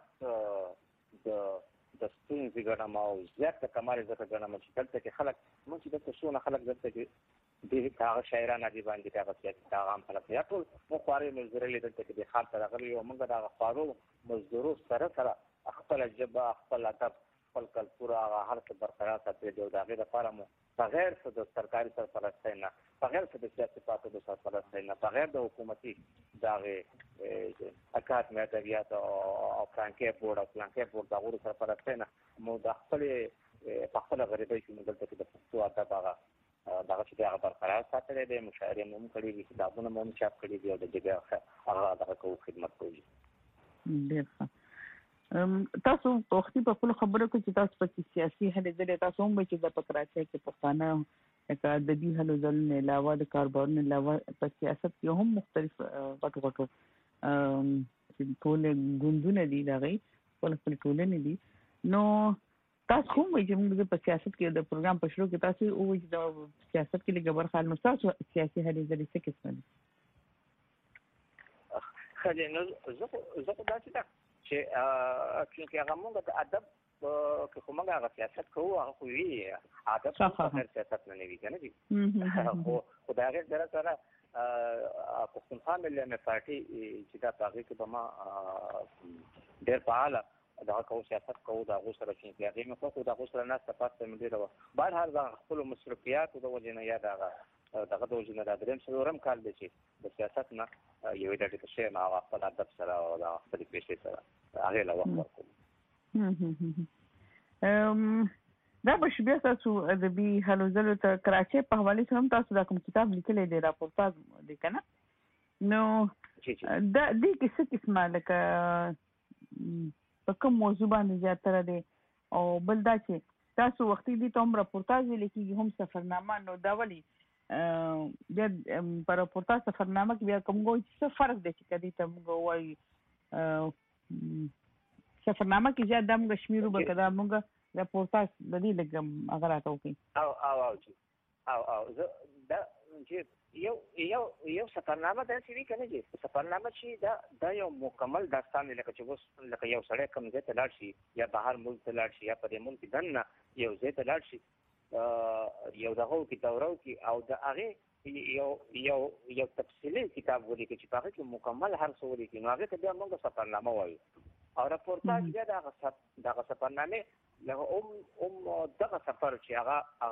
د د ستونزې ګڼم او زیات د کمال یې ځکه ګڼم چې دلته کې خلک موږ چې دلته څونه خلک دلته کې ډېر هغه شاعران ادیبان دي هغه سیاسي هغه هم خلک یا ټول موږ خوارې مزدورۍ دلته کې دې ښار ته راغلي یو موږ د هغه خوارو مزدورو سره سره خپله ژبه خپل ادب خپل کلتور هغه هر څه برقرار ساتلی دی او د هغې لپاره مو بغیر څه د سرکاري سرپرستۍ نه بغیر څه د سیاسي پارټیو د سرپرستۍ نه بغیر د حکومتي د هغې اکاډمي ادبیات او فلانکي بورډ او فلانکي بورډ د هغو د سرپرستۍ نه مو د خپلې په خپله غریبۍ کې مو دلته کې د پښتو ادب هغه دغه چې دی هغه برقرار ساتلی دی مشاعرې مو هم کړي دي کتابونه مو هم چاپ کړي دي او د ژبې هغه دغه کوو خدمت کوو. ډېر ښه. تاسو په وختي په خپلو خبرو کې چې تاسو پکې سیاسي هلې ځلې تاسو هم وایئ چې د په کراچۍ کې پښتانه لکه ادبي هلو ځلو نه علاوه د کاروبارونو علاوه په سیاست کې هم مختلف غټو غټو چې ټولې ګوندونه دي د هغې خپل خپل ټولنې دي نو تاسو کوم وایي چې موږ په سیاست کې د پروګرام په شروع کې تاسو وایي چې د سیاست کې لږ برخه نو تاسو سیاسي هلې ځلې څه قسم دي؟ خلې نو زه زه دا چې دا چې چې هغه موږ د ادب که کومه هغه سیاست کوو هغه خو وی ادب څخه سیاست نه وی کنه دي خو خدای دې سره سره پښتونخوا ملي پارټي چې دا تاریخ کې به ما ډېر فعال دا کوم سیاست کوو دا غوښتل چې هغه مې خو دا غوښتل نه ستاسو مې دی بهر هر ځای خپل مصرفيات د وجه نه یاد هغه دغه د وجه نه دا دریم څلورم کال دی چې د سیاست نه یو د دې څه ما خپل ادب سره او د خپل پیښې سره هغه لا وخت ورکوم ام دا به شبيه تاسو ادبي هلو ځلو ته کراچي په حواله سره تاسو دا کوم کتاب لیکلی دی راپورتاژ دی کنه نو دا دې کې څه قسمه لکه په کوم موضوع باندې زیاتره دی او بل دا چې تاسو وختي دي ته هم راپورتاژ لیکيږي هم سفرنامه نو دا ولي بیا په راپورتاژ سفرنامه کې بیا کوم څه فرق دی چې کدي ته موږ وایي سفرنامه کې زیات د موږ شمیرو به کدا موږ راپورتاژ د دې لګم هغه راته وکړي او او او او او دا چې یو یو یو سفرنامه دا چې کنه چې سفرنامه چې دا دا یو مکمل داستان لکه چې اوس لکه یو سړی کوم ځای ته لاړ شي یا بهر ملک ته لاړ شي یا په دې ملک دننه یو ځای ته لاړ شي یو دغه کې دورو کې او د هغه یو یو یو تفصیلي کتاب ولیکي چې هغه کې مکمل هر څه ولیکي نو هغه ته بیا موږ سفرنامه وایو او راپورتاژ بیا دغه دغه سفرنامه لکه ام ام دغه سفر چې هغه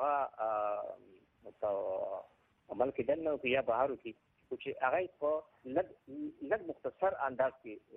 هغه عمل کې دنه او یا بهارو کې چې هغه په لږ لږ مختصر انداز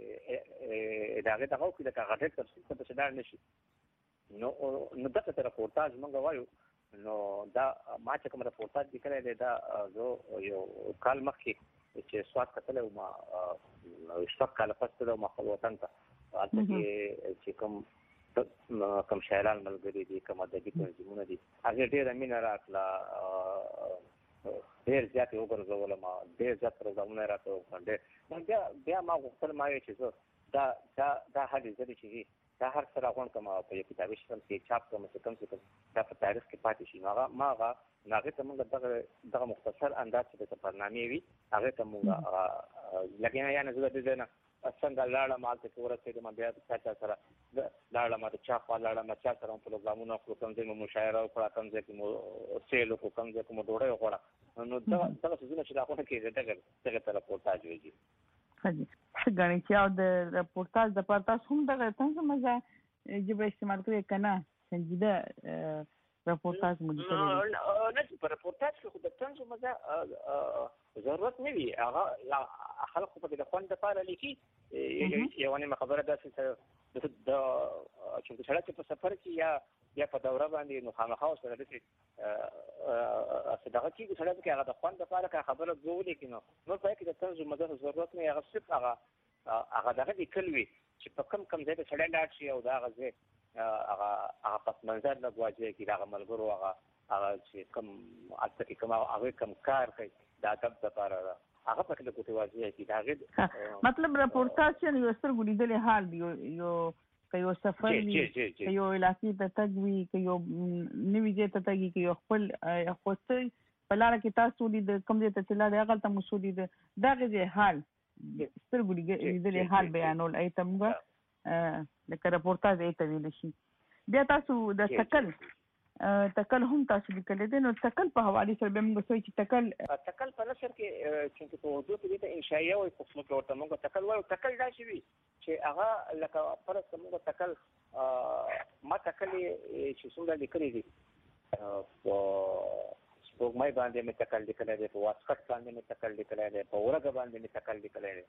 کې دغه دغه کې د هغه تفصیل څه څه دار نشي نو نو دغه راپورتاژ موږ وایو نو دا ما چې کوم راپورتاژ لیکلی دی دا زه یو کال مخکې چې سواد کتلی وم شپږ کاله پس تللی وم خپل وطن ته هلته کې چې کوم کوم شاعران ملګري دي کوم ادبي تنظیمونه دي هغې ډېره مینه راکړه ډېر زیات یې وګرځولم ډېر زیات پروګرامونه یې راته وکړل ډېر بیا بیا ما غوښتل ما ویل چې زه دا دا دا هلې ځلې چې دي دا هر څه راغونډ کړم او په یو کتابي شکل کې چاپ کړم چې کم څه کم دا په تاریخ کې پاتې شي نو هغه ما هغه هغې ته موږ دغه دغه مختصر انداز چې د سفرنامې وي هغې ته موږ لګیا یعنې زه د دې نه څنګه لاړم هلته کې ورسېدم بیا چا چا سره لاړم د چا خوا لاړم چا سره مو پروګرامونه وکړو کوم ځای مو مشاعره وکړه کوم ځای کې مو سیل وکړو کوم ځای کې مو ډوډۍ وخوړه نو دغه دغه څیزونه چې راغونډ کېږي دغه دغه ته راپورتاژ وایي ښه ګڼې چې او د راپورتاژ دپاره تاسو هم دغه طنز مزه ژبه استعمال کړې که نه سنجیده راپورتاژ مو لیکلی نه چې په راپورتاژ کې خو د طنز مزه ضرورت نه وي هغه خلک خو پکې د خوند دپاره لیکي یوه نیمه خبره داسې د چونکې سړی چې په سفر کې یا یا په دوره باندې نو خامخا ورسره داسې څه دغه کېږي سړی پکې هغه د خوند دپاره که خبره دوه ولیکي نو نور په کې د طنز مزه ضرورت نه وي هغه صرف هغه هغه دغه لیکل وي چې په کوم کوم ځای ته سړی لاړ شي او د هغه ځای هغه هغه پس منظر لږ واجه کړي د هغه ملګرو هغه هغه چې کوم هلته کې کوم هغوی کوم کار کوي د ادب دپاره هغه پکې لږ ورته واجه کړي د هغې مطلب راپورتاژ چې یو سترګو لیدلی حال دی یو که یو سفر وي که یو علاقې ته تګ وي که یو نوي ځای ته تګ وي که یو خپل خو څه په لاره کې تاسو ولید کوم ځای ته چې لاړې هغلته مو څه ولید دغه ځای حال سترګو لیدلی حال بیانول ای ته موږ لکه راپورتاژ ای ته ویلی شي بیا تاسو د تکل تکل هم تاسو لیکلی دی نو تکل په حوالې سره بیا موږ څه چې تکل تکل په نثر کې چونکې په اردو کې دې ته انشائیه وایي پښتو کې ورته موږ تکل وایو تکل داسې وي چې هغه لکه فرض کړه موږ تکل ما تکل چې څومره لیکلی دي په سپوږمۍ باندې مې تکل لیکلی دی په واسکټ باندې مې تکل لیکلی دی په ورږه باندې مې تکل لیکلی دی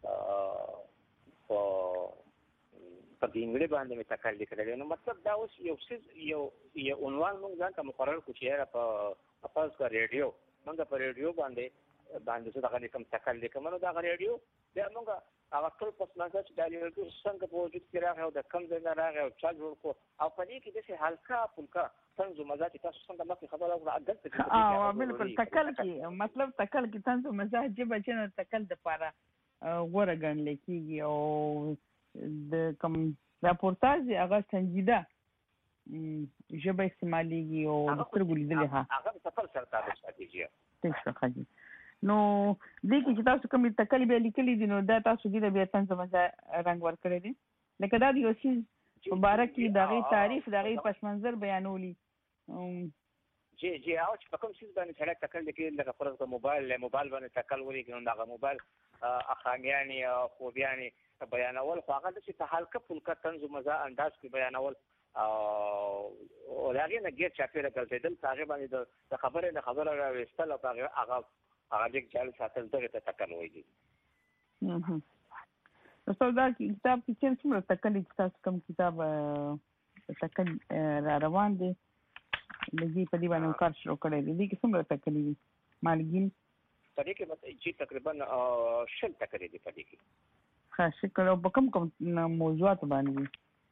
په په ګینګړې باندې مې تکل لیکلی دی نو مطلب دا اوس یو څیز یو یو عنوان موږ ځان ته مقرر کړو چې یاره په فرض کړه ریډیو موږ په ریډیو باندې باندې زه دغه لیکم تکل لیکم نو دغه ریډیو بیا موږ هغه ټول پس منظر چې دا ریډیو څنګه په وجود کې راغی او د کوم ځای نه راغی او چا جوړ کړو او په دې کې داسې هلکه پلکه طنز و مزاح چې تاسو څنګه مخکې خبره وکړه دلته بالکل تکل کې مطلب تکل کې طنز و مزاح ژبه چې نه تکل دپاره غوره ګڼلی کېږي او د کوم راپورتاژ هغه سنجیده ژبه استعمالېږي او د سترګو لیدلې ها هغه سفر سره تعلق ساتي. څه خاجي نو دې کې چې تاسو کوم تکل به لیکلي دي نو دا تاسو دې بیا څنګه مزه رنگ ورکړی دي لکه دا یو څه مبارک دي دغه تعریف دغه پس منظر بیانولي جی جی او چې کوم څه باندې سره تکل لیکي لکه فرض د موبایل له موبایل باندې تکل ولي نو دغه موبایل اخانیانی او خوبیانی بیانول خو هغه چې په حلقه فلکه طنز مزه انداز کې بیانول او ولغې نه ګیر چاپیره ګرځیدل هغه باندې د خبرې نه خبره راوستل او هغه هغه هغه د چل ساتل دغه ته تکل وایي. هه نو دا کتاب چې څومره تکل چې تاسو کوم کتاب تکل را روان دي لږی په دې باندې کار شروع کړی دی دي کې څومره تکل دي مالګین په دې کې چې تقریبا شل تکل دي په دې کې ها شکل او کوم کوم موضوعات باندې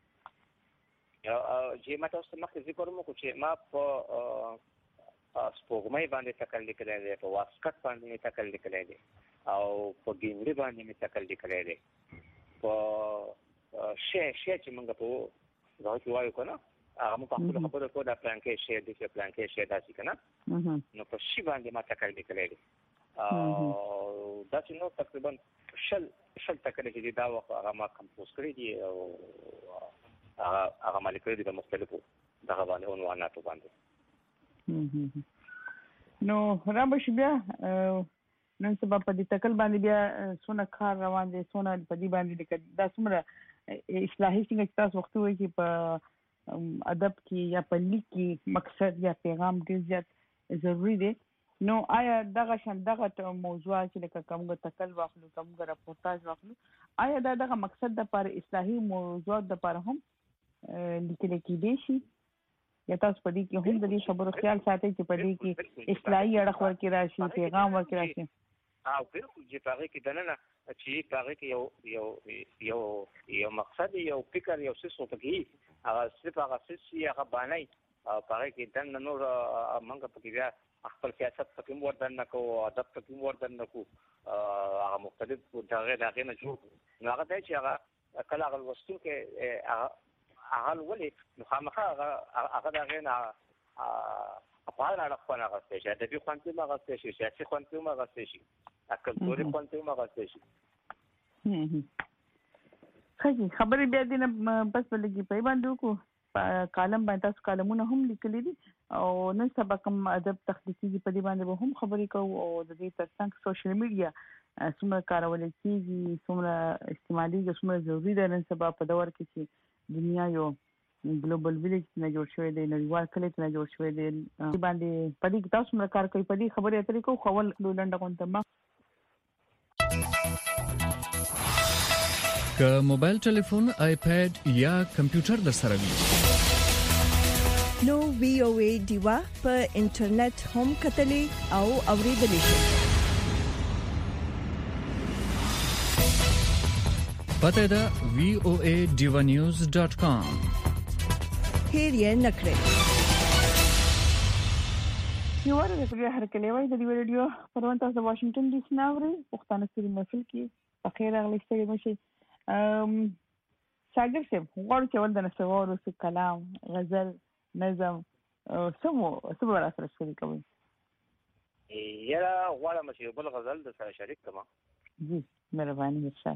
چې ما تاسو مخکې ذکر وکړو چې ما په سپوږمۍ باندې تکل لیکلی دی په واسکټ باندې مې تکل لیکلی دی او په ګینډې باندې مې تکل لیکلی دی په شی شی چې موږ په غوږ کې وایو که نه هغه مو په خپلو خبرو کړو دا پلانکې شی دی چې پلانکې شی داسې که نه نو په شي باندې ما تکل لیکلی دی او داسې نو تقریبا شل شل تکلې چې دي دا وخت هغه ما کمپوز کړي دي او هغه مالک دي د مختلفو دغه باندې عنواناتو باندې. نو رابش بیا نن سبا په دې تکل باندې بیا څونه کار روان دي څونه په دې باندې دا څومره اصلاحي څنګه تاسو وخت وایي چې په ادب کې یا په لیک کې مقصد یا پیغام ډېر زیات ضروری دی نو آیا دغه شان دغه موضوعات چې لکه کومه تکل واخلو کومه راپورتاج واخلو آیا دا دغه مقصد د پر اصلاحي موضوعات د پر هم لیکل کېدي شي یا تاسو په دې کې هم د دې خبرو خیال ساتئ چې په دې کې اصلاحي اړخ ورکړي راشي پیغام ورکړي راشي او بالکل چې په هغه کې دننه چې په هغه کې یو یو یو یو مقصد یو فکر یو څه څه پکې هغه څه هغه څه هغه باندې او په هغه کې دننه نور موږ پکې بیا خپل سیاست پکې وردن نکو ادب پکې وردن نکو هغه مختلف دغه دغه نه جوړ نو هغه ته چې هغه کله هغه وستو کې هغه ولې مخامخه هغه دغه نه په اړه راځي هغه څه چې د دې خوانتي ما غوښته شي چې خوانتي ما غوښته شي اکل توري خوانتي ما غوښته شي خځې خبرې بیا دې نه بس بلګي په باندې کو کالم باندې تاسو کالمونه هم لیکلي دي او نن سبا کوم ادب تخلیقي په دې باندې هم خبرې کوو او د دې ترڅنګ سوشل میډیا څومره کارول کېږي څومره استعمالېږي څومره ضروري ده نن سبا په دور کې چې دنیا یو ګلوبل ویلیج نه جوړ شوی دی نړیوال کلی نه جوړ شوی دی باندې په دې تاسو څومره کار کوي په دې خبرې اترې کوو خو ول لنډه غونډه ما که موبایل ټلیفون آیپاد یا کمپیوټر در سره وي نو وی او ای دیوا په انټرنیټ هم کتلې او اوریدلې شي پته دا وی او ای دیوا نیوز ډاٹ کام هیر یې نکړئ یو ور د پرې هر کله وای د دې ویډیو پرون تاسو واشنگټن ډي سي ناوړي پښتانه سری محفل کې په خیر اغلی ستړي مشي ام شاګر څه وګورئ چې ول د نسوارو څخه کلام غزل نظم سمو سمو سره شریک کوي یلا غواړم چې بل غزل د سره شریک کما جی مهرباني وکړئ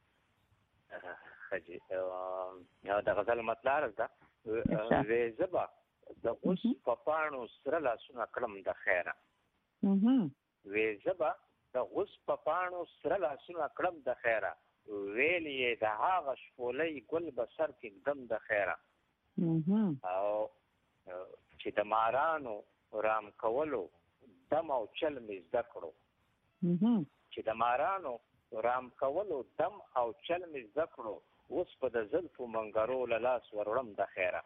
خجي یا د غزل مطلب ده وې زبا د اوس په پانو سره لاسونه کړم د خیره وې زبا د اوس په پانو سره لاسونه کړم د خیره ویلې د هغه شپولې ګل بسر کې دم د خیره او چې د مارانو رام کولو دم او چل مې زده کړو چې د مارانو رام کولو دم او چل مې زده کړو اوس په د زلفو منګرو له لاس وروړم د خیره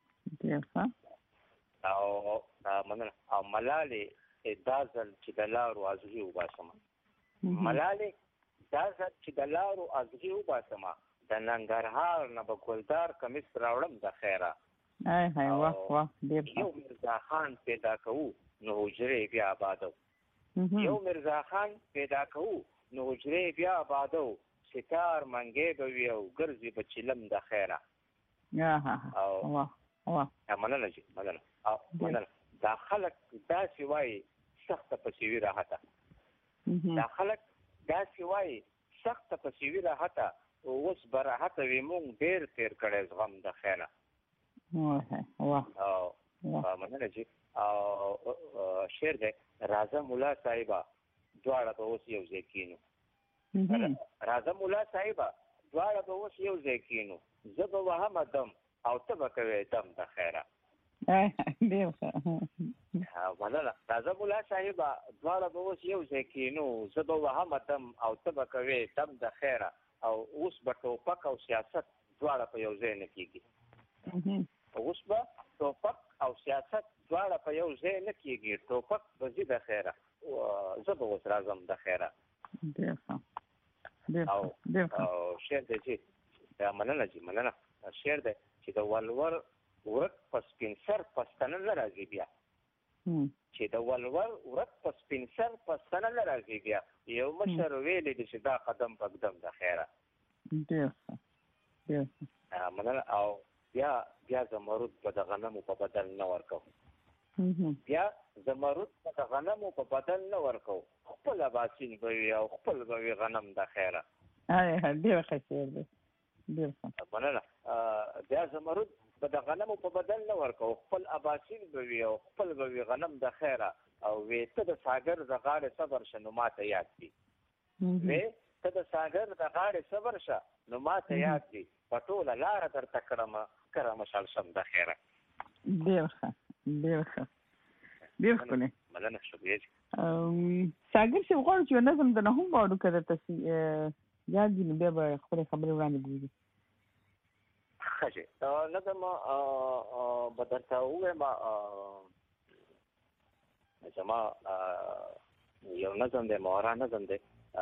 او مننه او ملالې دا ځل چې د لارو ازغي وباسم ملالې دا ځل چې د لارو ازغي وباسم د ننګرهار نه به ګلدار کمیس راوړم د خیره ای هاي واه واه ډیر یو مرزا خان پیدا کوو نو حجرې بیا آبادو یو مرزا خان پیدا کوو نو حجرې بیا آبادو ستار منګې به وي او ګرځي به چلم د خیره یا ها واه وا مننه جی مننه او مننه دا خلک دا سوای سخت پسیوی راحته دا خلک دا سوای سخت پسیوی راحته اوس براحته وي مونږ ډېر تیر کړی غم د خیره واه او مننه جی او شعر دی راځه مولا صاحبه دواړه به اوس یو ځای کینو راځه مولا صاحبه دواړه به اوس یو ځای کینو زه به وهم دم او ته به کوې دم د خیره ډېر ښه مننه راځه مولا صاحبه دواړه به اوس یو ځای کینو زه به وهم دم او ته به کوې دم د خیره او اوس به ټوپک او سیاست دواړه په یو ځای نه کېږي اوس به ټوپک او سیاست دواړه په یو ځای نه کېږي ټوپک به ځي د خیره زه به اوس راځم د خیره او شعر دی چې مننه جي مننه شعر دی چې د ولور ورک په سپین سر پستنه نه راځي بیا چې د ولور ورک په سپین سر پستنه نه راځي بیا یو مشر ویلی دی چې دا قدم په قدم د خیره ډېر ښه ډېر ښه مننه او بیا بیا زمرود په د غنمو په بدل نه ورکو بیا زمرود په د غنمو په بدل نه ورکو خپل اباسین به وي او خپل به وي غنم د خیره ډېر ښه شعر دی ډېر ښه مننه بیا زمرود په د غنمو په بدل نه ورکو خپل اباسین به وي او خپل به وي غنم د خیره او وې ته د ساګر د غاړې صبر شه نو ماته یاد دي وې ته د ساګر د غاړې صبر شه نو ماته یاد دي په ټوله لاره درته کړمه کره مشال شم د خیره ډېر ښه ډېر ښه ډېر ښکلی مننه شکریه ساګر صاحب غواړو چې یو نظم درنه هم غواړو که درته یاد دي نو بیا به خپلې خبرې وړاندې بوځو ښه جي نظم به درته ووایم زما یو نظم دی مهرا نظم دی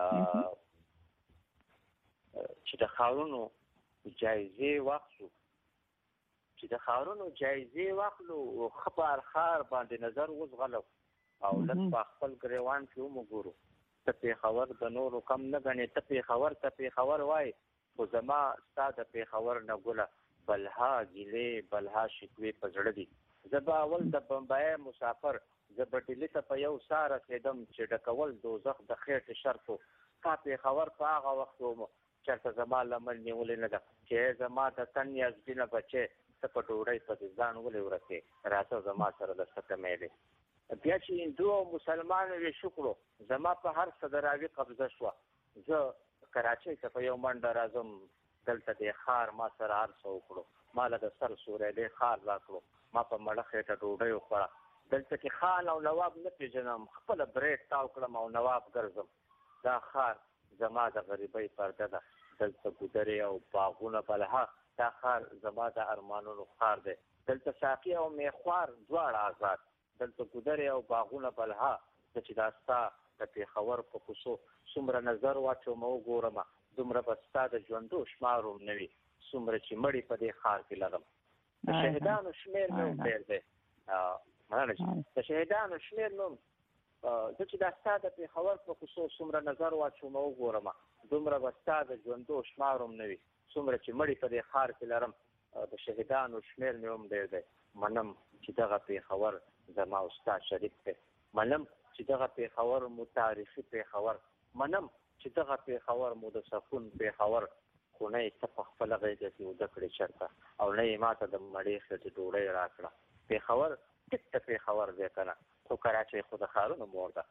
چې د ښارونو جایزې واخلو چې د ښارونو جایزې واخلو ښه په هر ښار باندې نظر وزغلو او لږ په خپل ګریوان کې هم وګورو ته پېښور د نورو کم نه ګڼې ته پېښور ته پېښور وایي خو زما ستا د پېښور نه ګله بلها ګیلې بلها شکوې په زړه دي زه به اول د بمبای مسافر زه به ډیلي ته په یو ساه رسېدم چې ډکول دوزخ د خېټې شرطو تا پېښور په هغه وخت وم چېرته زما لمن نیولې نه ده چې زما د تن یزدینه بچې ته په ډوډۍ په ځان ولې ورکې راځه زما سره د څه میلې بیا چې هندو او مسلمان وې شکړو زما په هر څه د راوي قبضه شوه زه کراچۍ ته په یو منډه راځم دلته دې ښار ما سره هر څه وکړو ما له د سر سوری دې ښار راکړو ما په مړه خېټه ډوډۍ وخوړه دلته کې خان او نواب نه پېژنم خپله برېډ تاو کړم او نواب ګرځم دا ښار زما د غریبۍ پرده ده دلته ګودرې او باغونه بلها دا ښار زما د ارمانونو ښار دی دلته ساقي او میخوار دواړه آزاد دلته ګودرې او باغونه بلها زه چې دا ستا د پېښور په کوڅو څومره نظر واچوم وګورم دومره به ستا د ژوندو شمار هم نه وي څومره چې مړي په دې ښار کې لرم د شهیدانو شمېر مې هم ډېر دی مننه د شهیدانو شمېر مې هم زه چې دا ستا د پېښور په کوڅو څومره نظر واچوم وګورم دومره به ستا د ژوندو شمار هم نه وي څومره چې مړي په دې ښار کې لرم د شهیدانو شمېر مې هم ډېر دی منم چې دغه پېښور زما او ستا شریک دی منم چې دغه پېښور مو تاریخي پېښور منم چې دغه پېښور مو د سکون پېښور خو نه یې ته په خپله غېږه کې اوده کړې چېرته او نه یې ما ته د مړې خېټې ډوډۍ راکړه پېښور ټیک ته پېښور دی که نه خو کراچۍ خو د ښارونو مور ده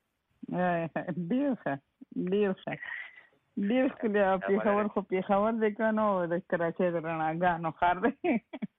ډېر ښه ډېر ښه ډېر ښکلی پېښور خو پېښور دی که نه د کراچۍ د رڼاګانو ښار دی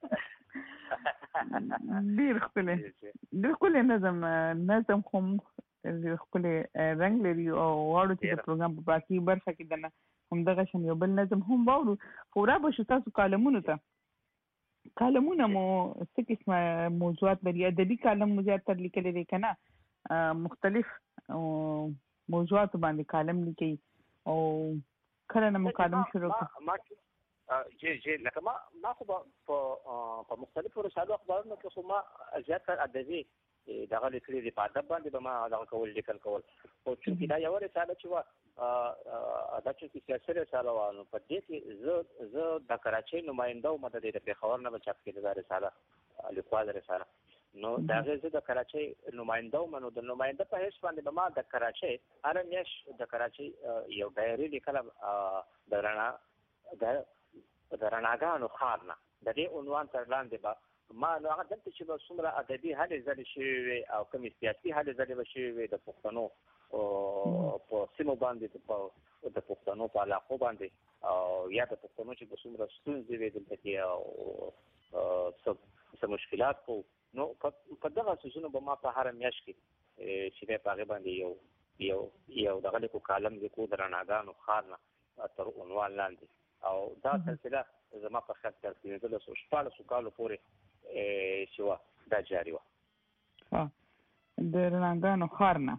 ډېر ښکلی ډېر ښکلی نظم نظم خو ښکلی رنګ لري او غواړو چې د پروګرام په باقي برخه کې د همدغه شان یو بل نظم هم واورو خو را به شو تاسو کالمونو ته کالمونه مو څه قسمه موضوعات لري ادبي کالم مو زیاتر لیکلی دی که نه مختلف موضوعاتو باندې کالم لیکي او کله نه مو کالم شروع کړو جی جی لکه ما ما خو په مختلفو رسالو اخبارونو کې خو ما زیاتر ادبي دغه لیکلي دي په ادب باندې به ما دغه کول لیکل کول خو چونکې دا یوه رساله چې وه دا چې سیاسي رساله وانه په دې کې زه زه د کراچۍ نماینده وم د پېښور نه به چاپ کېده دا رساله لیکوال رساله نو دا غزه د کراچۍ نماینده وم نو د نماینده په هیڅ باندې به ما د کراچۍ هر میاشت د کراچۍ یو ډایري لیکله د رڼا د د رڼاګانو ښار نه د دې عنوان تر لاندې به ما نو هغه دلته چې به څومره ادبي هلې ځلې شوې وي او کومې سیاسي هلې ځلې به شوې وي د پښتنو په سیمو باندې په د پښتنو په علاقو باندې او یا د پښتنو چې به څومره ستونزې وي دلته کې او څه مشکلات کو نو په دغه څیزونو به ما په هره میاشت کې چې دی په هغې باندې یو یو یو دغه لیکو کالم لیکو د رڼاګانو ښار نه تر عنوان لاندې او دا سلسله زما په خیال تر پنځلسو شپاړسو کالو پورې چې وه دا جاري وه د رڼاګانو ښار نه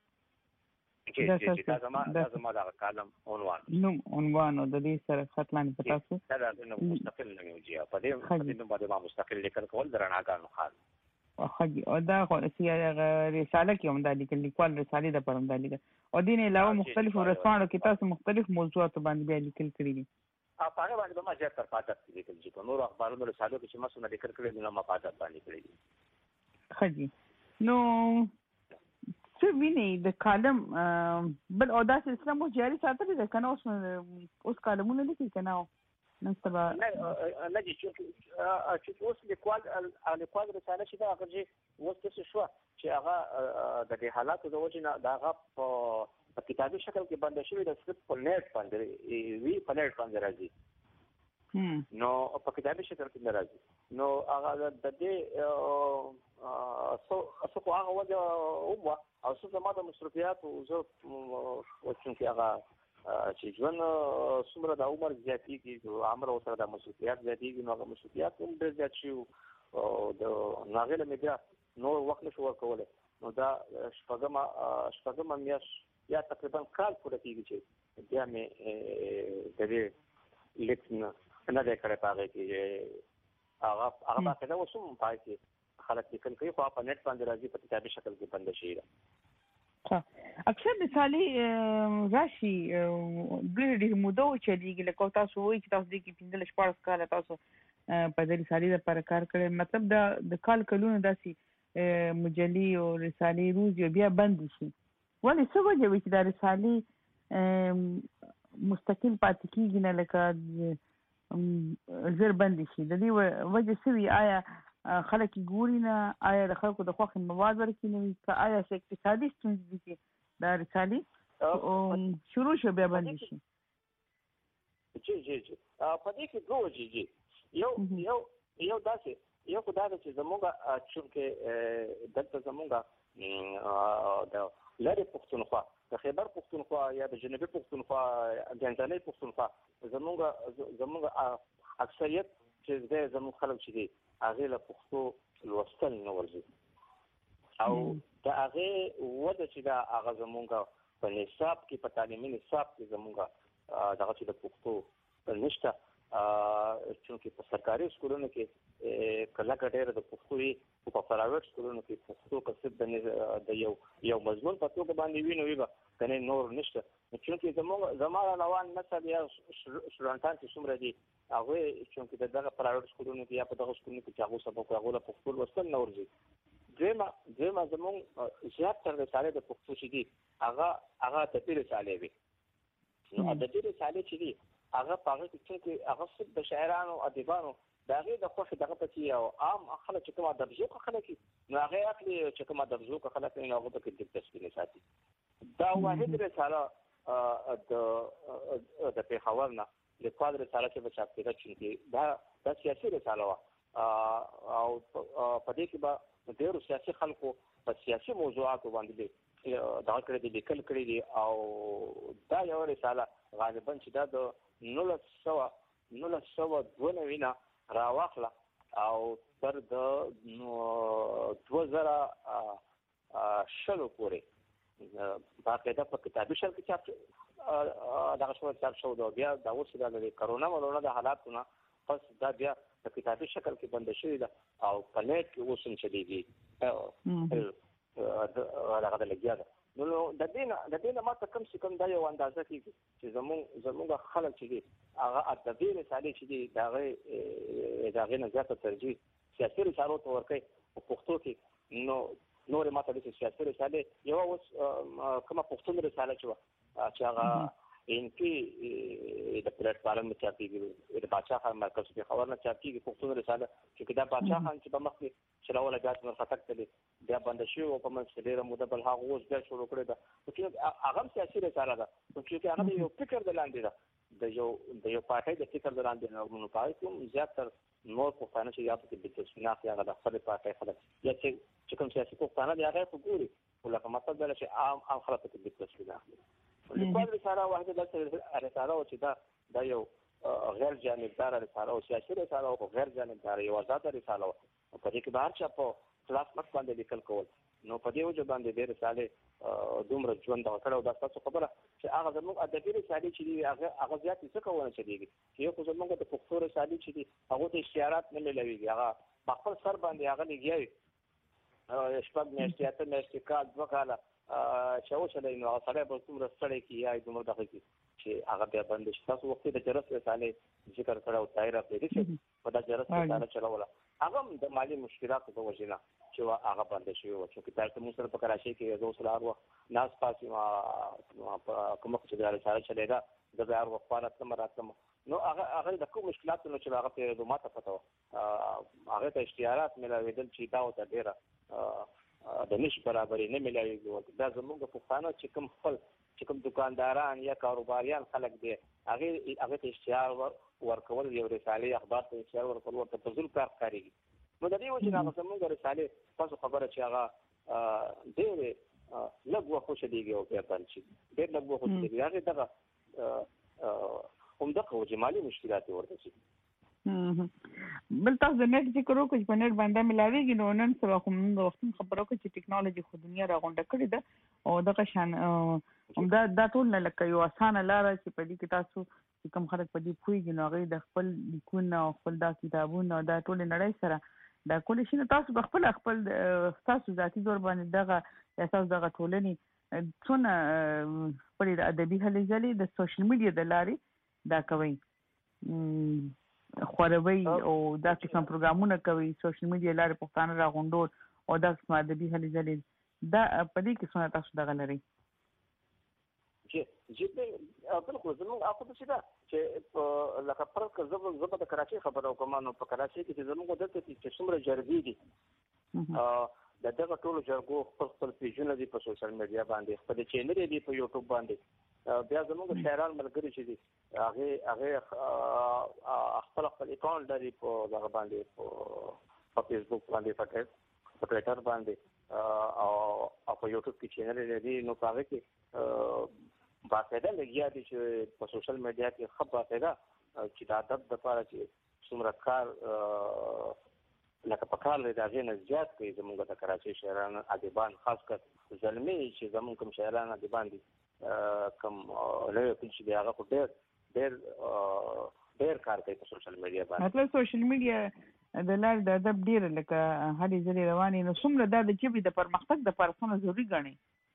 دا زما دا زما دغه کالم عنوان نوم عنوان د دې سره خط لاندې په تاسو دا د مستقل نوم یو جی په دې په دې باندې ما مستقل لیکل کول د رڼاګانو ښار خو او دا سیاغه رساله کې هم د لیکل لیکوال رسالې د پرم د لیکل او دین علاوه مختلفو رسوانو کې تاسو مختلف موضوعات باندې بیا لیکل کړی دي په هغه باندې ما زیات تر پاتې لیکل چې په نور اخبارونو رسالو کې چې ما څونه لیکل کړی نو ما پاتې باندې کړی دي خجی نو څه ویني د کالم بل او دا سلسله مو جاري ساتلې ده کنه اوس اوس کالمونه لیکي کنه نن سبا نه نه چې چې اوس لیکوال لیکوال رساله چې دا هغه چې اوس څه شو چې هغه د دې حالاتو د وجې نه دا هغه په کتابي شکل کې باندې شوی د صرف په نیټ باندې وی په نیټ باندې راځي نو په کتابي شکل کې راځي نو هغه د دې سو سو خو هغه وجه او او څه زما د مصرفیات او زه چې هغه چې ژوند څومره د عمر زیاتېږي او عمر سره د مصرفیات زیاتېږي نو هغه مصرفیات هم ډېر زیات شي او د هغې نه مې بیا نور وخت نشو ورکولی نو دا شپږمه شپږمه میاشت یا تقریبا کال پوره کېږي چې بیا مې د دې لیک نه نه دی کړی په هغې کې هغه هغه باقاعده اوس هم پای کې خلک لیکل کوي خو په نیټ باندې راځي په کتابي شکل کې بنده شوي ده اکثر مثالي راشي ډېر ډېر موده چلیږي لکه تاسو وایي چې تاسو دې کې پنځلس شپاړس کاله تاسو په دې رسالې لپاره کار کړی مطلب دا د کال کلونه داسې مجلې او رسالې روز یو بیا بند شي ولې څه وجه وي چې دا رسالې مستقل پاتې کېږي نه لکه ژر بند شي د دې وجه څه وي آیا خلک ګوري نه آیا د خلکو د خوښې مواد ورکې نه وي که آیا څه اقتصادي ستونزې دي چې دا رسالې شروع شو بیا بندې شي جی جی جی په دې کې دوه وجې دي یو یو یو داسې یو خو دا ده چې زموږ چونکې دلته زموږ د لرې پښتونخوا د خیبر پښتونخوا یا د جنوبي پښتونخوا ګنجانۍ پښتونخوا زموږ زموږ اکثریت چې دی زموږ خلک چې دي هغې له پښتو لوستل نه ورځي او د هغې وده چې ده هغه زموږ په نصاب کې په تعلیمي نصاب کې زموږ دغه چې د پښتو نشته چونکې په سرکاري سکولونو کې که لږه ډېره د پښتو وي خو په پرایویټ سکولونو کې پښتو که صرف د یو یو مضمون په توګه باندې وي نو وي به که نه نور نشته چونکې زموږ زما روان نسل یا شټډنټان چې څومره دي هغوی چونکې د دغه پرایویټ سکولونو کې یا په دغه سکولونو کې چې هغو سبق هغو له پښتو لوستل نه ورځي دویمه دویمه زموږ زیات تر رسالې د پښتو چې دي هغه هغه ادبي رسالې وي نو ادبي رسالې چې دي هغه په هغه کې چونکې هغه صرف د شاعرانو ادیبانو د هغې د خوښې دغه پکې او عام خلک چې کوم ادب ذوقه خلک وي نو هغې اخلي چې کوم ادب ذوقه خلک وي نو هغه پکې دلچسپي نه ساتي دا واحد رساله د د پېښور نه لیکوال رساله چې به چاپ کېده چونکې دا دا سیاسي رساله وه او په دې کې به ډېرو سیاسي خلکو په سیاسي موضوعاتو باندې دغه کړی دي لیکل کړي دي او دا یوه رساله غالبا چې دا د نولس سوه نولس سوه دوه نوي نه راواخله او تر د دوه زره شلو پورې باقاعده په کتابي شکل کې چاپ دغه شوی چاپ شوی دی بیا دا اوس دا د کرونا وروڼه د حالاتو نه پس دا بیا په کتابي شکل کې بنده شوې ده او په نیټ کې اوس هم چلیږي دغه د لګیا ده نو د دې نه د دې نه ماته کم څه کم دا یو اندازه کېږي چې زموږ زموږ خلک چې دي هغه ادبي رسالې چې دي د هغې د هغې نه زیاته ترجیح سیاسي رسالو ته ورکوي په پښتو کې. نو نورې ماته داسې سیاسي رسالې یوه اوس کومه پښتون رساله چې وه چې هغه ان کې د پلیټ فارم نه چاپېږي د باچا خان مرکز کې خبر نه چاپ کېږي پښتون رساله چې دا باچا خان چې په مخکې چلوله بیا څومره خطک کړي بیا بنده شوي وو په منځ کې ډېره موده بل هغه اوس بیا شروع کړې ده چې هغه هم سیاسي رساله ده چې هغه د یو فکر د لاندې ده د یو د یو پارټۍ د فکر د لاندې نه نو په هغې کې هم زیاتر نور پښتانه چې یا پکې بېتسویناق یا هغه د خپلې پارټۍ خلک یا چې چې کوم سیاسي پښتانه دي هغه یې خو ګوري خو لکه مطلب دا چې عام عام خلک پکې بېتسویناق دي. لیکوال رساله واحده داسې رساله وه چې دا دا یو غیر جانبداره رساله او سیاسي رساله او غیر جانبداره یو آزاده رساله وه. په دې کې به هر چا په خلاف مخ باندې لیکل کول. نو په دې وجه باندې دې رسالې دومره ژوند دغه کړی او دا ستاسو خبره چې هغه زموږ ادبي رسالې چې دي هغه هغه زیاتې څه کوونه چلېږي چې یو خو زموږ د پښتو رسالې چې دي هغو ته اشتهارات نه میلاوېږي هغه په خپل سر باندې هغه لګیا وي شپږ میاشتې اته میاشتې کال دوه کاله چې وچلوي نو هغه سړی به څومره ستړی کړي یا دومره دغه کړي چې هغه بیا بند شي. تاسو وختي د جرس رسالې ذکر کړی او طاهر افریدي چې په دا جرس رساله چلوله هغه هم د مالي مشکلاتو په وجې نه چې هغه بنده شوې وه چې کتاب ته موږ سره په کراچۍ کې زه اوس له هر وخت ناست پاس یم په کوم وخت چې دا رساله چلېده زه بیا هر وخت خوانه تلم راتلم نو هغه هغه د کوم مشکلاتو نه چې هغه تېرېدو ما ته پته وه هغې ته اشتهارات میلاوېدل چې دا ورته ډېره د نش برابرې نه میلاوېږي. دا زموږ پښتانه چې کوم خپل چې کوم دکانداران یا کاروباریان خلک دي هغې هغې ته اشتهار ورکول یو رسالې اخبار ته اشتهار ورکول ورته په زور کار ښکارېږي. نو د دې وجې نه هغه زموږ رسالې تاسو خبره چې هغه ډېرې لږ وخت وچلېږي او بیا بند شي ډېر لږ وخت وچلېږي هغې دغه همدغه وجې مالي مشکلات یې ورته شي. بل تاسو د نت ذکر وکړو چې په نت باندې ملاوېږي نو نن سبا خو موږ وختونه خبره وکړو چې ټکنالوژي خو دنیا راغونډه کړې ده او دغه شان همدا دا ټول نه لکه یو اسانه لاره چې په دې کې تاسو چې کوم خلک په دې پوهېږي نو هغوی د خپل لیکونه او خپل دا کتابونه دا ټولې نړۍ سره دا کولی شي نو تاسو په خپله خپل ستاسو ذاتي طور باندې دغه یا تاسو دغه ټولنې څونه خپلې د ادبي هلې ځلې د سوشل میډیا د لارې دا کوئ خوروي او دا قسم پروګرامونه کوي سوشل میډیا لارې پښتانه راغونډول او دا قسم ادبي هلې ځلې دا په دې کې څونه تاسو دغه لرئ؟ چې چې بالکل زموږ اخو ته چې دا چې لکه فرق زه زه به د کراچۍ خبره وکړم نو په کراچۍ کې چې زموږ دلته چې څومره جرګې دي د دغه ټولو جرګو خپل خپل پیجونه دي په سوشل میډیا باندې خپل چینلې دي په یوټیوب باندې بیا زموږ شاعران ملګري چې دي هغې هغې خپل خپل اکاونټ لري په دغه باندې په فیسبوک باندې په ټویټر باندې او په یوټیوب کې چینلې لري نو په هغې کې باقاعده لګیا دي چې په سوشل میډیا کې ښه باقاعده چې د ادب دپاره چې څومره کار لکه په کار دی د هغې نه زیات کوي زموږ د کراچۍ شاعران ادیبان خاص کر زلمې چې زموږ کوم شاعران ادیبان دي کوم لوی پل چې دی هغه خو ډېر ډېر ډېر کار کوي په سوشل میډیا باندې. مطلب سوشل میډیا د لارې د ادب ډېره لکه هلې ځلې روانې نو څومره دا د ژبې د پرمختګ دپاره څومره ضروري ګڼئ؟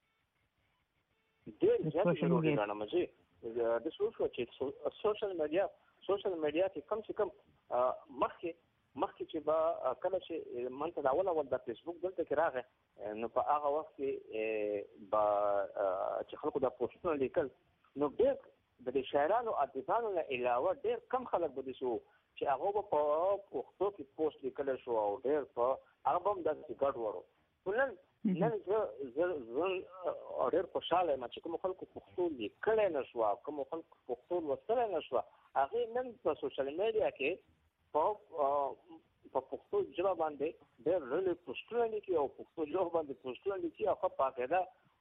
ډېر زیات ضروري ګڼم چې د شو چې سوشل میډیا سوشل میډیا کې کم چې کم مخکې مخکې چې به کله چې من ته د اول اول د فیسبوک دلته کې راغی نو په هغه وخت کې به چې خلکو دا پوسټونه لیکل نو ډېر د دې شاعرانو ادیبانو نه علاوه ډېر کم خلک به داسې وو چې هغو به په پښتو کې پوسټ لیکلی شو او ډېر په هغه به هم داسې ګډوډ وو. خو نن نن زه زه ډېر خوشحاله یم چې کومو خلکو پښتو لیکلی نه شوه کومو خلکو پښتو لوستلی نه شوه هغې نن په سوشل میډیا کې په پښتو ژبه باندې ډېر لوی پوسټونه لیکي او پښتو ژبه باندې پوسټونه لیکي او ښه باقاعده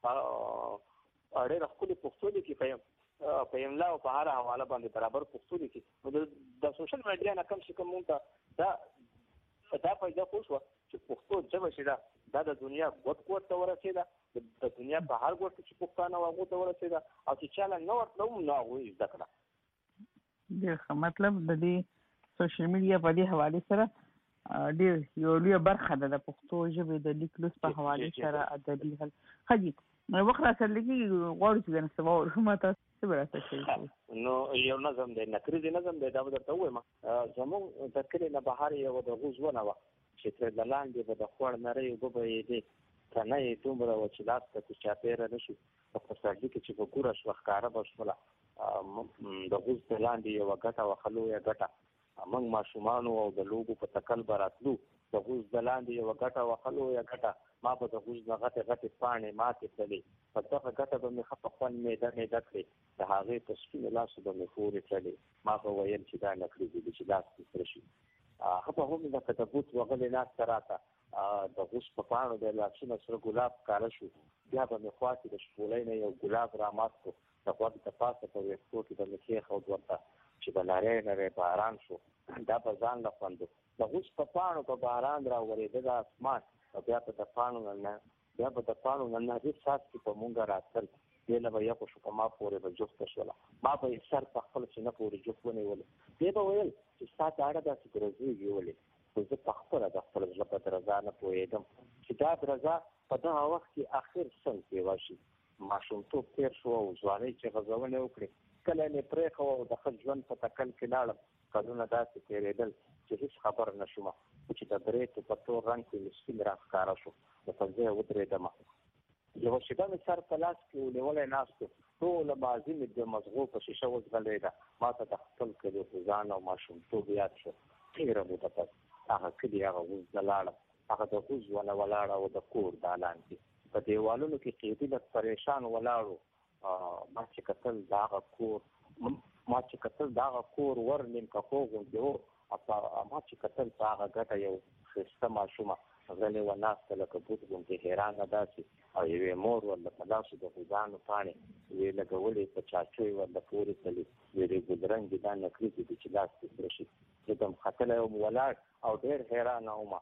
ډېره ښکلې پښتو لیکي په املا او په هره حواله باندې برابر پښتو لیکي. نو د سوشل میډیا نه کم چې کم مونږ ته دا دا پیدا پوه شوه چې پښتو ژبه چې ده دا د دنیا ګوټ ګوټ ته ورسېده د دنیا په هر ګوټ کې چې پښتانه وو هغو ته ورسېده او چې چا له نه ورتله هم نو هغوی زده کړه. ډېر ښه مطلب د دې سوشل میډیا په دې حوالې سره ډېر یو لویه برخه ده د پښتو ژبې د لیک لوست په حوالې سره ادبي حل ښه دي. نو وخت را سره لګي غواړو چې نه سبا ورما تاسو څه براسه شي نو یو نظم دی نکري نظم دی دا درته وایم زموږ د کلی نه بهر یو د غوزونه و چې تر لاندې به د خوړ نری وبه یې کنه یې دومره و چې لاس ته چاپېره نشي په پسرلي کې چې په ګوره شوه ښکاره به شوله د غوز د لاندې یوه ګټه وه ښه لویه ګټه موږ ماشومانو او د لوبو په تکل به راتلو د غوز د لاندې یوه ګټه وه ښه لویه ګټه ما به د غوز نه غټې غټې پاڼې ماتې کړلې په دغه ګټه به مې ښه په خوند میده میده کړې د هغې په سپینو لاسو به مې پورې کړلې ما به ویل چې دا نکړې دي چې لاس دې سره شي ښه به هم لکه د بوټ وغلې ناسته راته د غوس په پاڼو د لاسونه سره ګلاب ښکاره شو بیا به مې خواکې د شپولۍ نه یو ګلاب رامات کړو د غوږ د پاسه په ویښتو کې به مې کېښود ورته چې به نری نری باران شو دا به ځان له خوندو د غوس په پاڼو په باران راورېده د اسمان او بیا به د پاڼو نه بیا به د پاڼو نه نري څاڅکي په مونږ راتل دې نه به یخو شو په ما پورې به جفته شوله ما به یې سر په خپل سینه پورې جفت ونیولو دې به ویل چې ستا داړه داسې ګرځېږي ولې خو زه په خپله د خپل زړه په درزا نه پوهېدم چې دا درزا په دغه وخت کې اخر څنګ پیوا شي ماشومتوب تېر شو او ځوانۍ چې غځونې وکړې کله مې پرېښوه او د ښه ژوند په تکل کې لاړم کلونه داسې تېرېدل چې هېڅ خبر نه شومه چې د برېتو په تور رنګ کې مې سپین راښکاره شو د په ځای ودرېدمه یوه شېبه مې سر په لاس کې ونیولی ناست و ټوله ماضي مې د مزغو په شیشه وځغلېده ما ته د خپل کلي خزان او ماشومتوب یاد شو ډېره موده پس هغه کلي هغه غوز نه لاړم هغه د غوز ونه ولاړه او د کور دالان کې په دیوالونو کې قیدي لږ پریشان ولاړو ما چې کتل د هغه کور ما چې کتل د هغه کور ور نیمکه خوږ غوندې و ما چې کتل په هغه ګټه یو ښایسته ماشومه غلې وه ناسته لکه بوټ غوندې حیرانه داسې او یوې مور ورله په لاسو د غوزانو پاڼې یوې لګولې په چاچوی ورله پورې تللې یوې ګلرنګې دا نکریزې دي چې لاس دې سره شي زه به م ختلی وم ولاړ او ډېر حیرانه ومه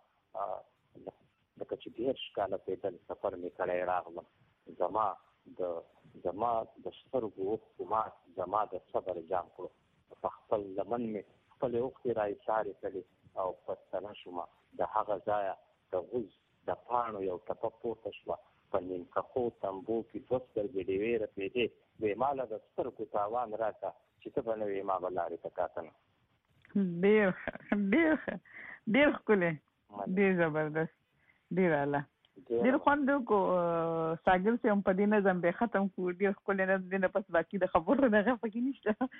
لکه چې دېرش کاله پیدل سفر مې کړی راغلم زما د زما د سترګو اوښکو ما زما د صبر جام کړو په خپل لمن مې خپلې اوښکې را ایسارې کړې او پستنه شومه د هغه ځایه د غوز د پاڼو یو ټپه پورته شوه په نیمکخو تمبو کې دوه سترګې ډېوې رپېدې ویې ما له د سترګو تاوان راکړه چې ته به نه وې ما به لارې ته کاته ډېر ډېر ډېر ښکلی ډېر زبردست ډېر اعلی ډېر خوند وکړو ساګر چې هم په دې نظم بیا ختم کړو ډېر ښکلی نه دې نه پس باقي د خبرو دغه پکې نشته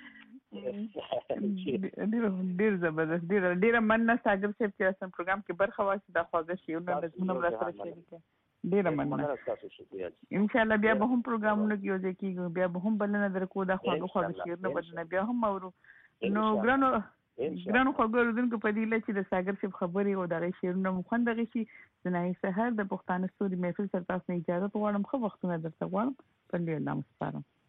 ډېر ډېر زبردست ډېر ډېره مننه ساګر صاحب چې راسم پروګرام کې برخه واخیستې دا خواږه شعرونه نظمونه هم راسره شریک کړي ډېره مننه انشاءالله بیا به هم پروګرامونو کې یو ځای کېږو بیا به هم بلنه درکړو دا خواږه خواږه شعرونه به بیا هم اورو نو ګرانو ګرانو خوږو اورېدونکو په دې هیله چې د ساګر صاحب خبرې او د هغې شعرونه مو خوند اخیستي زه ناهي سحر د پښتانه ستوري محفل سره تاسو نه اجازه غواړم ښه وختونه درته غواړم په دې الله مو سپارم